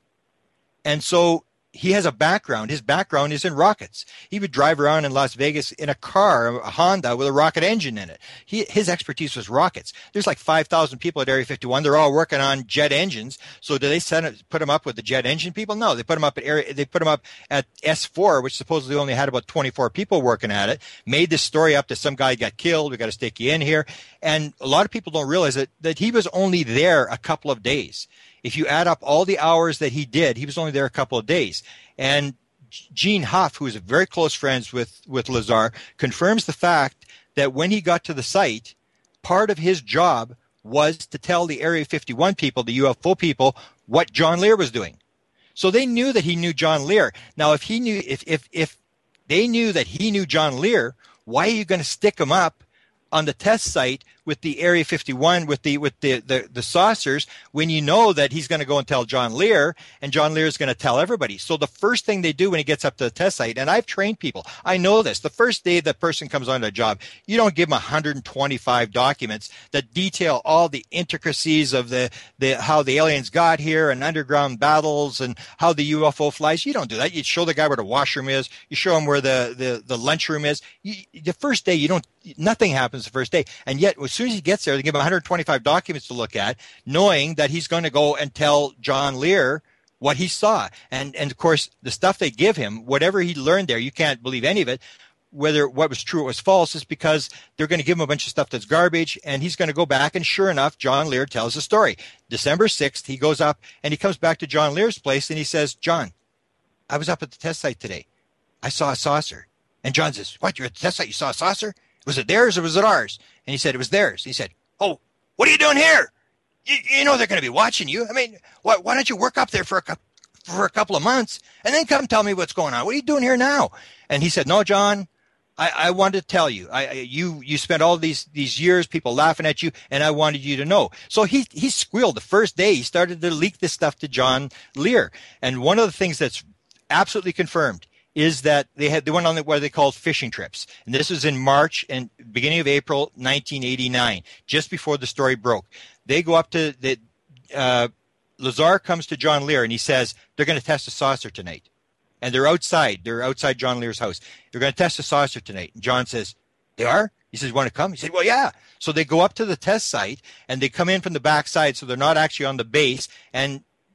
And so he has a background. His background is in rockets. He would drive around in Las Vegas in a car, a Honda, with a rocket engine in it. He, his expertise was rockets. There's like five thousand people at Area fifty-one. They're all working on jet engines. So do they send it, put them up with the jet engine people? No, they put them up at area, they put them up at S four, which supposedly only had about twenty-four people working at it. Made this story up that some guy got killed. We got to stick you in here. And a lot of people don't realize that, that he was only there a couple of days. If you add up all the hours that he did, he was only there a couple of days. And Gene Huff, who is very close friends with, with Lazar, confirms the fact that when he got to the site, part of his job was to tell the Area fifty-one people, the U F O people, what John Lear was doing. So they knew that he knew John Lear. Now, if he knew, if if if they knew that he knew John Lear, why are you going to stick him up on the test site with the Area fifty-one, with the with the, the, the saucers, when you know that he's going to go and tell John Lear, and John Lear is going to tell everybody? So the first thing they do when he gets up to the test site, and I've trained people, I know this, the first day the person comes on a job, you don't give them one hundred twenty-five documents that detail all the intricacies of the, the how the aliens got here and underground battles and how the U F O flies. You don't do that. You show the guy where the washroom is. You show him where the, the, the lunchroom is. You, the first day, you don't, nothing happens the first day. And yet, as soon as he gets there, they give him one hundred twenty-five documents to look at, knowing that he's going to go and tell John Lear what he saw. And, and of course, the stuff they give him, whatever he learned there, you can't believe any of it. Whether what was true or was false is because they're going to give him a bunch of stuff that's garbage, and he's going to go back, and sure enough, John Lear tells the story. December sixth, he goes up, and he comes back to John Lear's place, and he says, John, I was up at the test site today. I saw a saucer. And John says, what, you're at the test site? You saw a saucer? Was it theirs or was it ours? And he said, it was theirs. He said, oh, what are you doing here? You, you know they're going to be watching you. I mean, why, why don't you work up there for a, for a couple of months and then come tell me what's going on? What are you doing here now? And he said, no, John, I, I wanted to tell you. I, you you spent all these, these years, people laughing at you, and I wanted you to know. So he, he squealed the first day. He started to leak this stuff to John Lear. And one of the things that's absolutely confirmed is that they had they went on what they called fishing trips, and this was in March and beginning of April nineteen eighty-nine, just before the story broke. They go up to the uh, Lazar comes to John Lear and he says they're going to test a saucer tonight, and they're outside. They're outside John Lear's house. They're going to test a saucer tonight. And John says, "They are?" He says, "Want to come?" He said, "Well, yeah." So they go up to the test site and they come in from the back side, so they're not actually on the base. And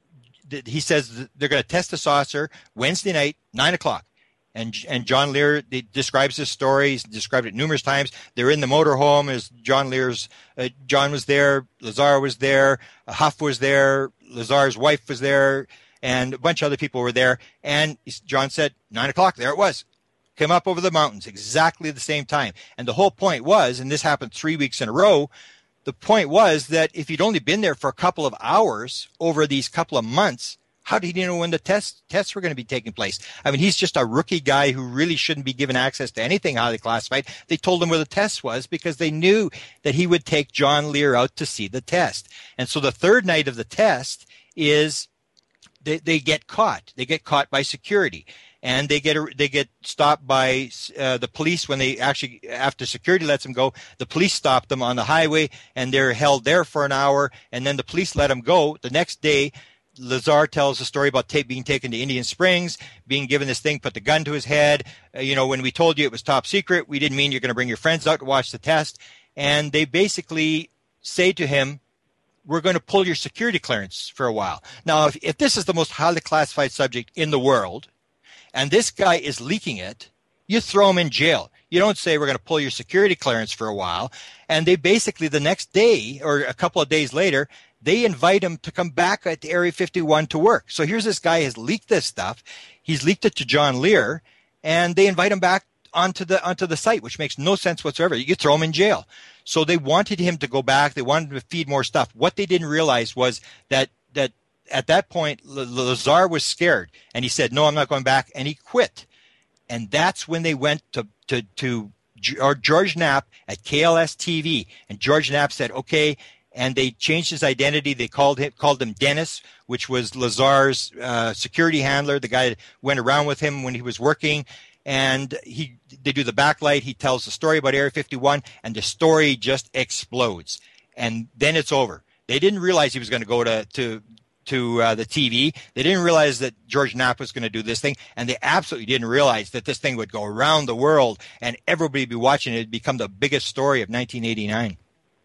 th- he says they're going to test the saucer Wednesday night, nine o'clock. And and John Lear describes this story. He's described it numerous times. They're in the motorhome. As John Lear's, uh, John was there, Lazar was there, Huff was there, Lazar's wife was there, and a bunch of other people were there. And John said, nine o'clock, there it was. Came up over the mountains, exactly the same time. And the whole point was, and this happened three weeks in a row, the point was that if you'd only been there for a couple of hours over these couple of months, how did he know when the tests tests were going to be taking place? I mean, he's just a rookie guy who really shouldn't be given access to anything highly classified. They told him where the test was because they knew that he would take John Lear out to see the test. And so the third night of the test is they, they get caught. They get caught by security. And they get they get stopped by uh, the police when they actually, after security lets them go, the police stop them on the highway, and they're held there for an hour, and then the police let them go. The next day, Lazar tells a story about ta- being taken to Indian Springs, being given this thing, put the gun to his head. Uh, you know, when we told you it was top secret, we didn't mean you're going to bring your friends out to watch the test. And they basically say to him, we're going to pull your security clearance for a while. Now, if, if this is the most highly classified subject in the world, and this guy is leaking it, you throw him in jail. You don't say we're going to pull your security clearance for a while. And they basically, the next day or a couple of days later, they invite him to come back at Area fifty-one to work. So here's this guy has leaked this stuff. He's leaked it to John Lear, and they invite him back onto the onto the site, which makes no sense whatsoever. You throw him in jail. So they wanted him to go back. They wanted him to feed more stuff. What they didn't realize was that that at that point, Lazar was scared, and he said, no, I'm not going back, and he quit. And that's when they went to to to George Knapp at K L S T V, and George Knapp said, okay. And they changed his identity. They called him called him Dennis, which was Lazar's uh, security handler, the guy that went around with him when he was working. And he they do the backlight. He tells the story about Area fifty-one, and the story just explodes. And then it's over. They didn't realize he was going to go to to to uh, the T V. They didn't realize that George Knapp was going to do this thing, and they absolutely didn't realize that this thing would go around the world and everybody would be watching it. It'd become the biggest story of nineteen eighty-nine.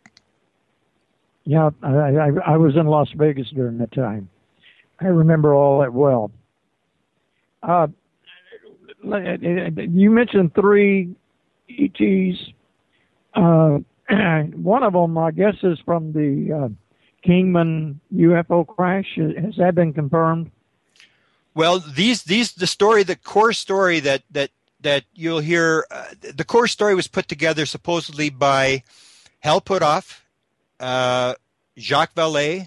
Yeah, I, I, I was in Las Vegas during that time. I remember all that well. Uh, you mentioned three E Ts. Uh, one of them, I guess, is from the uh, Kingman U F O crash. Has that been confirmed? Well, these these the story, the core story that that that you'll hear, uh, the core story was put together supposedly by Hal Puthoff, Uh, Jacques Vallée,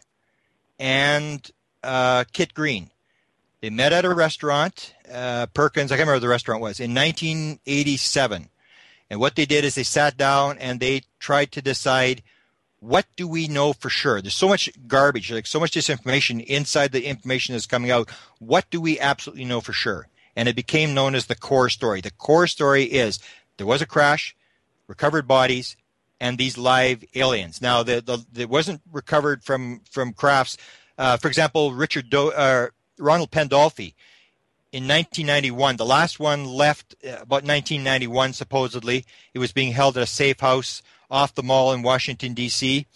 and uh, Kit Green. They met at a restaurant, uh, Perkins, I can't remember what the restaurant was, in nineteen eighty-seven. And what they did is they sat down and they tried to decide, what do we know for sure? There's so much garbage, like so much disinformation inside the information that's coming out. What do we absolutely know for sure? And it became known as the core story. The core story is there was a crash, recovered bodies, and these live aliens. Now, the, the, it wasn't recovered from, from crafts. Uh, for example, Richard Do, uh, Ronald Pandolfi in nineteen ninety-one, the last one left about nineteen ninety-one, supposedly. It was being held at a safe house off the mall in Washington, D C.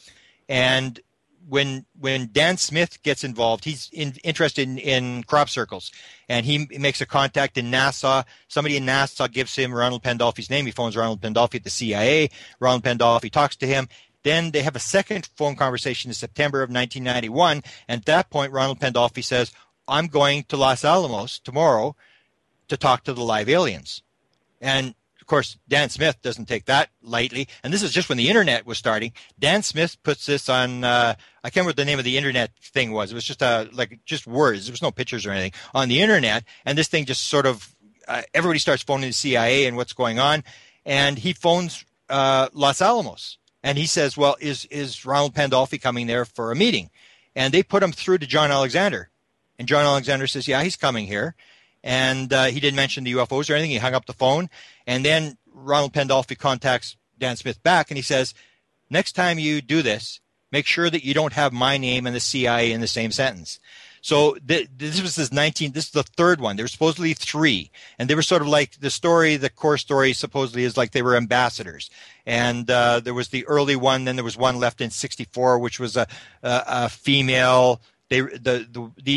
And when when Dan Smith gets involved, he's in, interested in, in crop circles, and he makes a contact in NASA. Somebody in NASA gives him Ronald Pandolfi's name. He phones Ronald Pandolfi at the C I A. Ronald Pandolfi talks to him. Then they have a second phone conversation in September of nineteen ninety-one, and at that point, Ronald Pandolfi says, I'm going to Los Alamos tomorrow to talk to the live aliens. And of course, Dan Smith doesn't take that lightly. And this is just when the internet was starting. Dan Smith puts this on, uh, I can't remember what the name of the internet thing was. It was just uh, like just words. There was no pictures or anything on the internet. And this thing just sort of, uh, everybody starts phoning the C I A and what's going on. And he phones uh, Los Alamos. And he says, well, is, is Ronald Pandolfi coming there for a meeting? And they put him through to John Alexander. And John Alexander says, yeah, he's coming here. And uh, he didn't mention the U F Os or anything. He hung up the phone. And then Ronald Pandolfi contacts Dan Smith back, and he says, next time you do this, make sure that you don't have my name and the C I A in the same sentence. So th- this was this nineteen. This is the third one. There were supposedly three, and they were sort of like the story. The core story supposedly is like they were ambassadors. And uh, there was the early one. Then there was one left in sixty-four, which was a, a, a female. They the, the these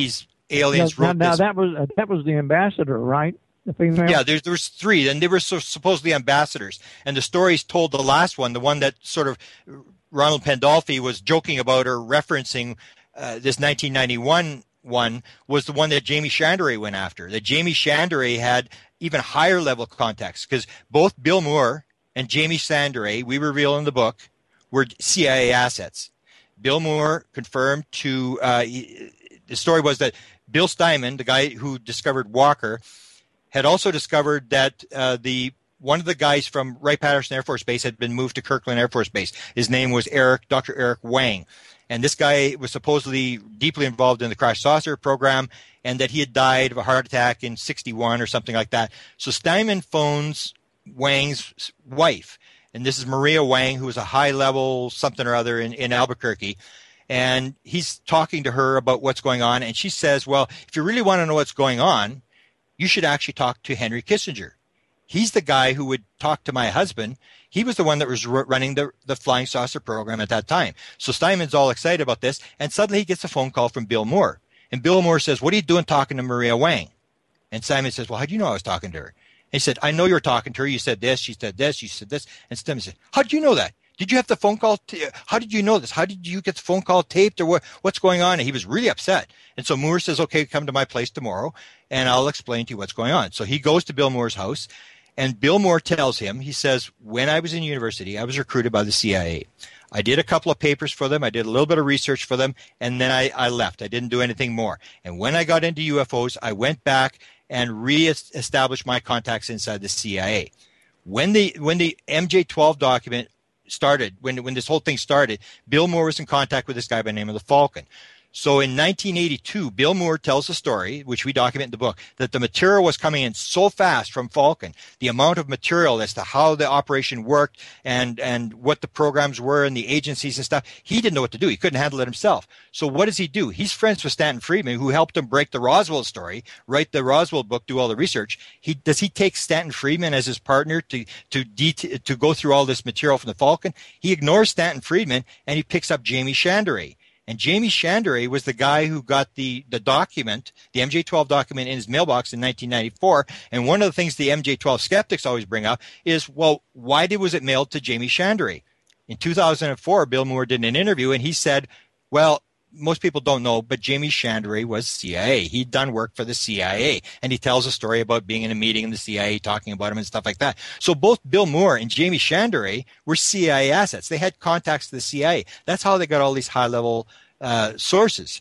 aliens now, wrote now this. that was uh, that was the ambassador, right? The female. Yeah, there, there was three, and they were so, supposedly ambassadors. And the stories told the last one, the one that sort of Ronald Pandolfi was joking about or referencing, uh, this nineteen ninety-one one, was the one that Jamie Chandray went after. That Jamie Chandray had even higher level contacts, because both Bill Moore and Jamie Chandray, we reveal in the book, were C I A assets. Bill Moore confirmed to, uh, the story was that Bill Steinman, the guy who discovered Walker, had also discovered that uh, the one of the guys from Wright-Patterson Air Force Base had been moved to Kirkland Air Force Base. His name was Eric, Doctor Eric Wang. And this guy was supposedly deeply involved in the crash saucer program, and that he had died of a heart attack in sixty-one or something like that. So Steinman phones Wang's wife, and this is Maria Wang, who was a high-level something or other in, in Albuquerque. And he's talking to her about what's going on, and she says, well, if you really want to know what's going on, you should actually talk to Henry Kissinger. He's the guy who would talk to my husband. He was the one that was r- running the, the flying saucer program at that time. So Steinman's all excited about this, and suddenly he gets a phone call from Bill Moore. And Bill Moore says, what are you doing talking to Maria Wang? And Steinman says, well, how do you know I was talking to her? And he said, I know you were talking to her. You said this, she said this, you said this. And Steinman said, how did you know that? Did you have the phone call? T- how did you know this? How did you get the phone call taped, or what, what's going on? And he was really upset. And so Moore says, okay, come to my place tomorrow and I'll explain to you what's going on. So he goes to Bill Moore's house, and Bill Moore tells him, he says, when I was in university, I was recruited by the C I A. I did a couple of papers for them. I did a little bit of research for them, and then I, I left. I didn't do anything more. And when I got into U F Os, I went back and re-established my contacts inside the C I A. When the, when the M J twelve document started, when when this whole thing started, Bill Moore was in contact with this guy by the name of the Falcon. So in nineteen eighty-two, Bill Moore tells a story, which we document in the book, that the material was coming in so fast from Falcon, the amount of material as to how the operation worked and, and what the programs were and the agencies and stuff, he didn't know what to do. He couldn't handle it himself. So what does he do? He's friends with Stanton Friedman, who helped him break the Roswell story, write the Roswell book, do all the research. He does he take Stanton Friedman as his partner to to det- to go through all this material from the Falcon? He ignores Stanton Friedman, and he picks up Jamie Chandray. And Jamie Chandray was the guy who got the, the document, the M J twelve document, in his mailbox in nineteen ninety-four. And one of the things the M J twelve skeptics always bring up is, well, why did, was it mailed to Jamie Chandray? In two thousand four, Bill Moore did an interview, and he said, well, most people don't know, but Jamie Chandray was C I A. He'd done work for the C I A. And he tells a story about being in a meeting in the C I A, talking about him and stuff like that. So both Bill Moore and Jamie Chandray were C I A assets. They had contacts to the C I A. That's how they got all these high-level uh, sources.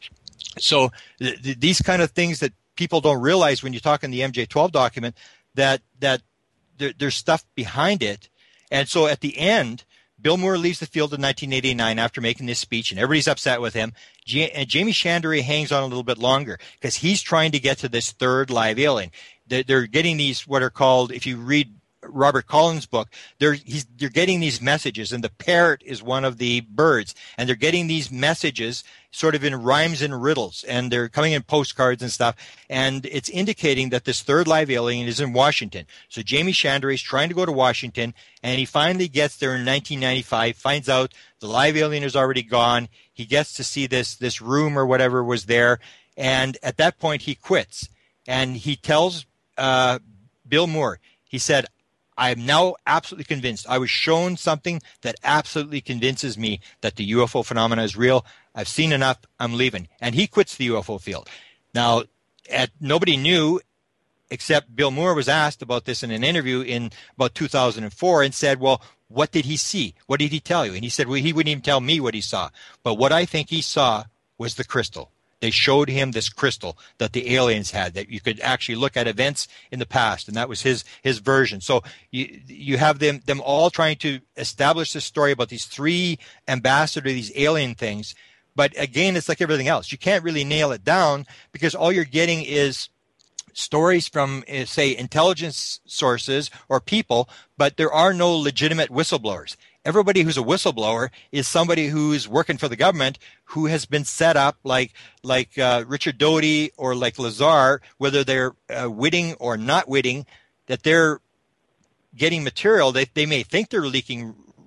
So th- th- these kind of things that people don't realize when you talk in the M J twelve document, that that there, there's stuff behind it. And so at the end, Bill Moore leaves the field in nineteen eighty-nine after making this speech, and everybody's upset with him. J- and Jamie Chandray hangs on a little bit longer because he's trying to get to this third live alien. They're, they're getting these, what are called, if you read Robert Collins' book, they're, he's, they're getting these messages, and the parrot is one of the birds, and they're getting these messages sort of in rhymes and riddles, and they're coming in postcards and stuff, and it's indicating that this third live alien is in Washington. So Jamie Chandray is trying to go to Washington, and he finally gets there in nineteen ninety-five, finds out the live alien is already gone. He gets to see this, this room or whatever was there, and at that point he quits, and he tells uh, Bill Moore, he said, I am now absolutely convinced. I was shown something that absolutely convinces me that the U F O phenomena is real. I've seen enough. I'm leaving. And he quits the U F O field. Now, at, nobody knew except Bill Moore was asked about this in an interview in about two thousand four and said, well, what did he see? What did he tell you? And he said, well, he wouldn't even tell me what he saw. But what I think he saw was the crystal. They showed him this crystal that the aliens had, that you could actually look at events in the past, and that was his his version. So you you have them them all trying to establish this story about these three ambassadors, these alien things. But again, it's like everything else. You can't really nail it down because all you're getting is stories from, uh, say, intelligence sources or people, but there are no legitimate whistleblowers. Everybody who's a whistleblower is somebody who's working for the government who has been set up like like uh, Richard Doty or like Lazar, whether they're uh, witting or not witting, that they're getting material. They, they may think they're leaking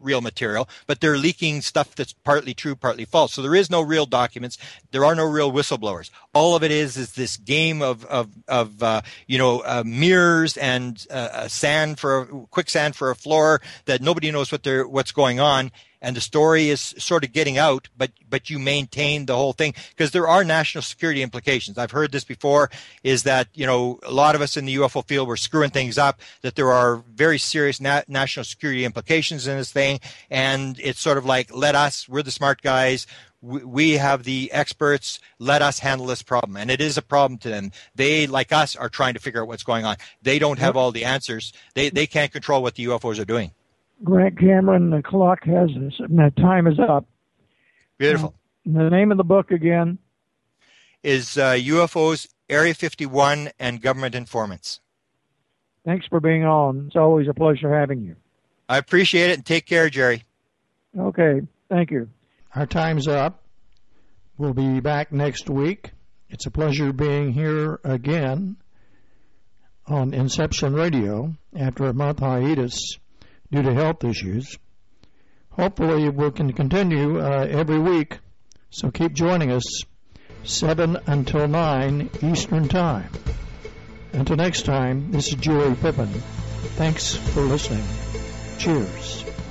real material, but they're leaking stuff that's partly true, partly false. So there is no real documents. There are no real whistleblowers. All of it is is this game of of of uh, you know uh, mirrors and uh, sand for a, quicksand for a floor that nobody knows what they're what's going on. And the story is sort of getting out, but but you maintain the whole thing because there are national security implications. I've heard this before, is that, you know, a lot of us in the U F O field were screwing things up, that there are very serious na- national security implications in this thing. And it's sort of like, let us, we're the smart guys. We, we have the experts. Let us handle this problem. And it is a problem to them. They, like us, are trying to figure out what's going on. They don't have all the answers. They they can't control what the U F Os are doing. Grant Cameron, the clock has this. The time is up. Beautiful. Uh, the name of the book again is uh, U F Os, Area fifty-one, and Government Informants. Thanks for being on. It's always a pleasure having you. I appreciate it, and take care, Jerry. Okay, thank you. Our time's up. We'll be back next week. It's a pleasure being here again on Inception Radio after a month hiatus due to health issues. Hopefully we can continue uh, every week, so keep joining us, seven until nine Eastern Time. Until next time, this is Jerry Pippin. Thanks for listening. Cheers.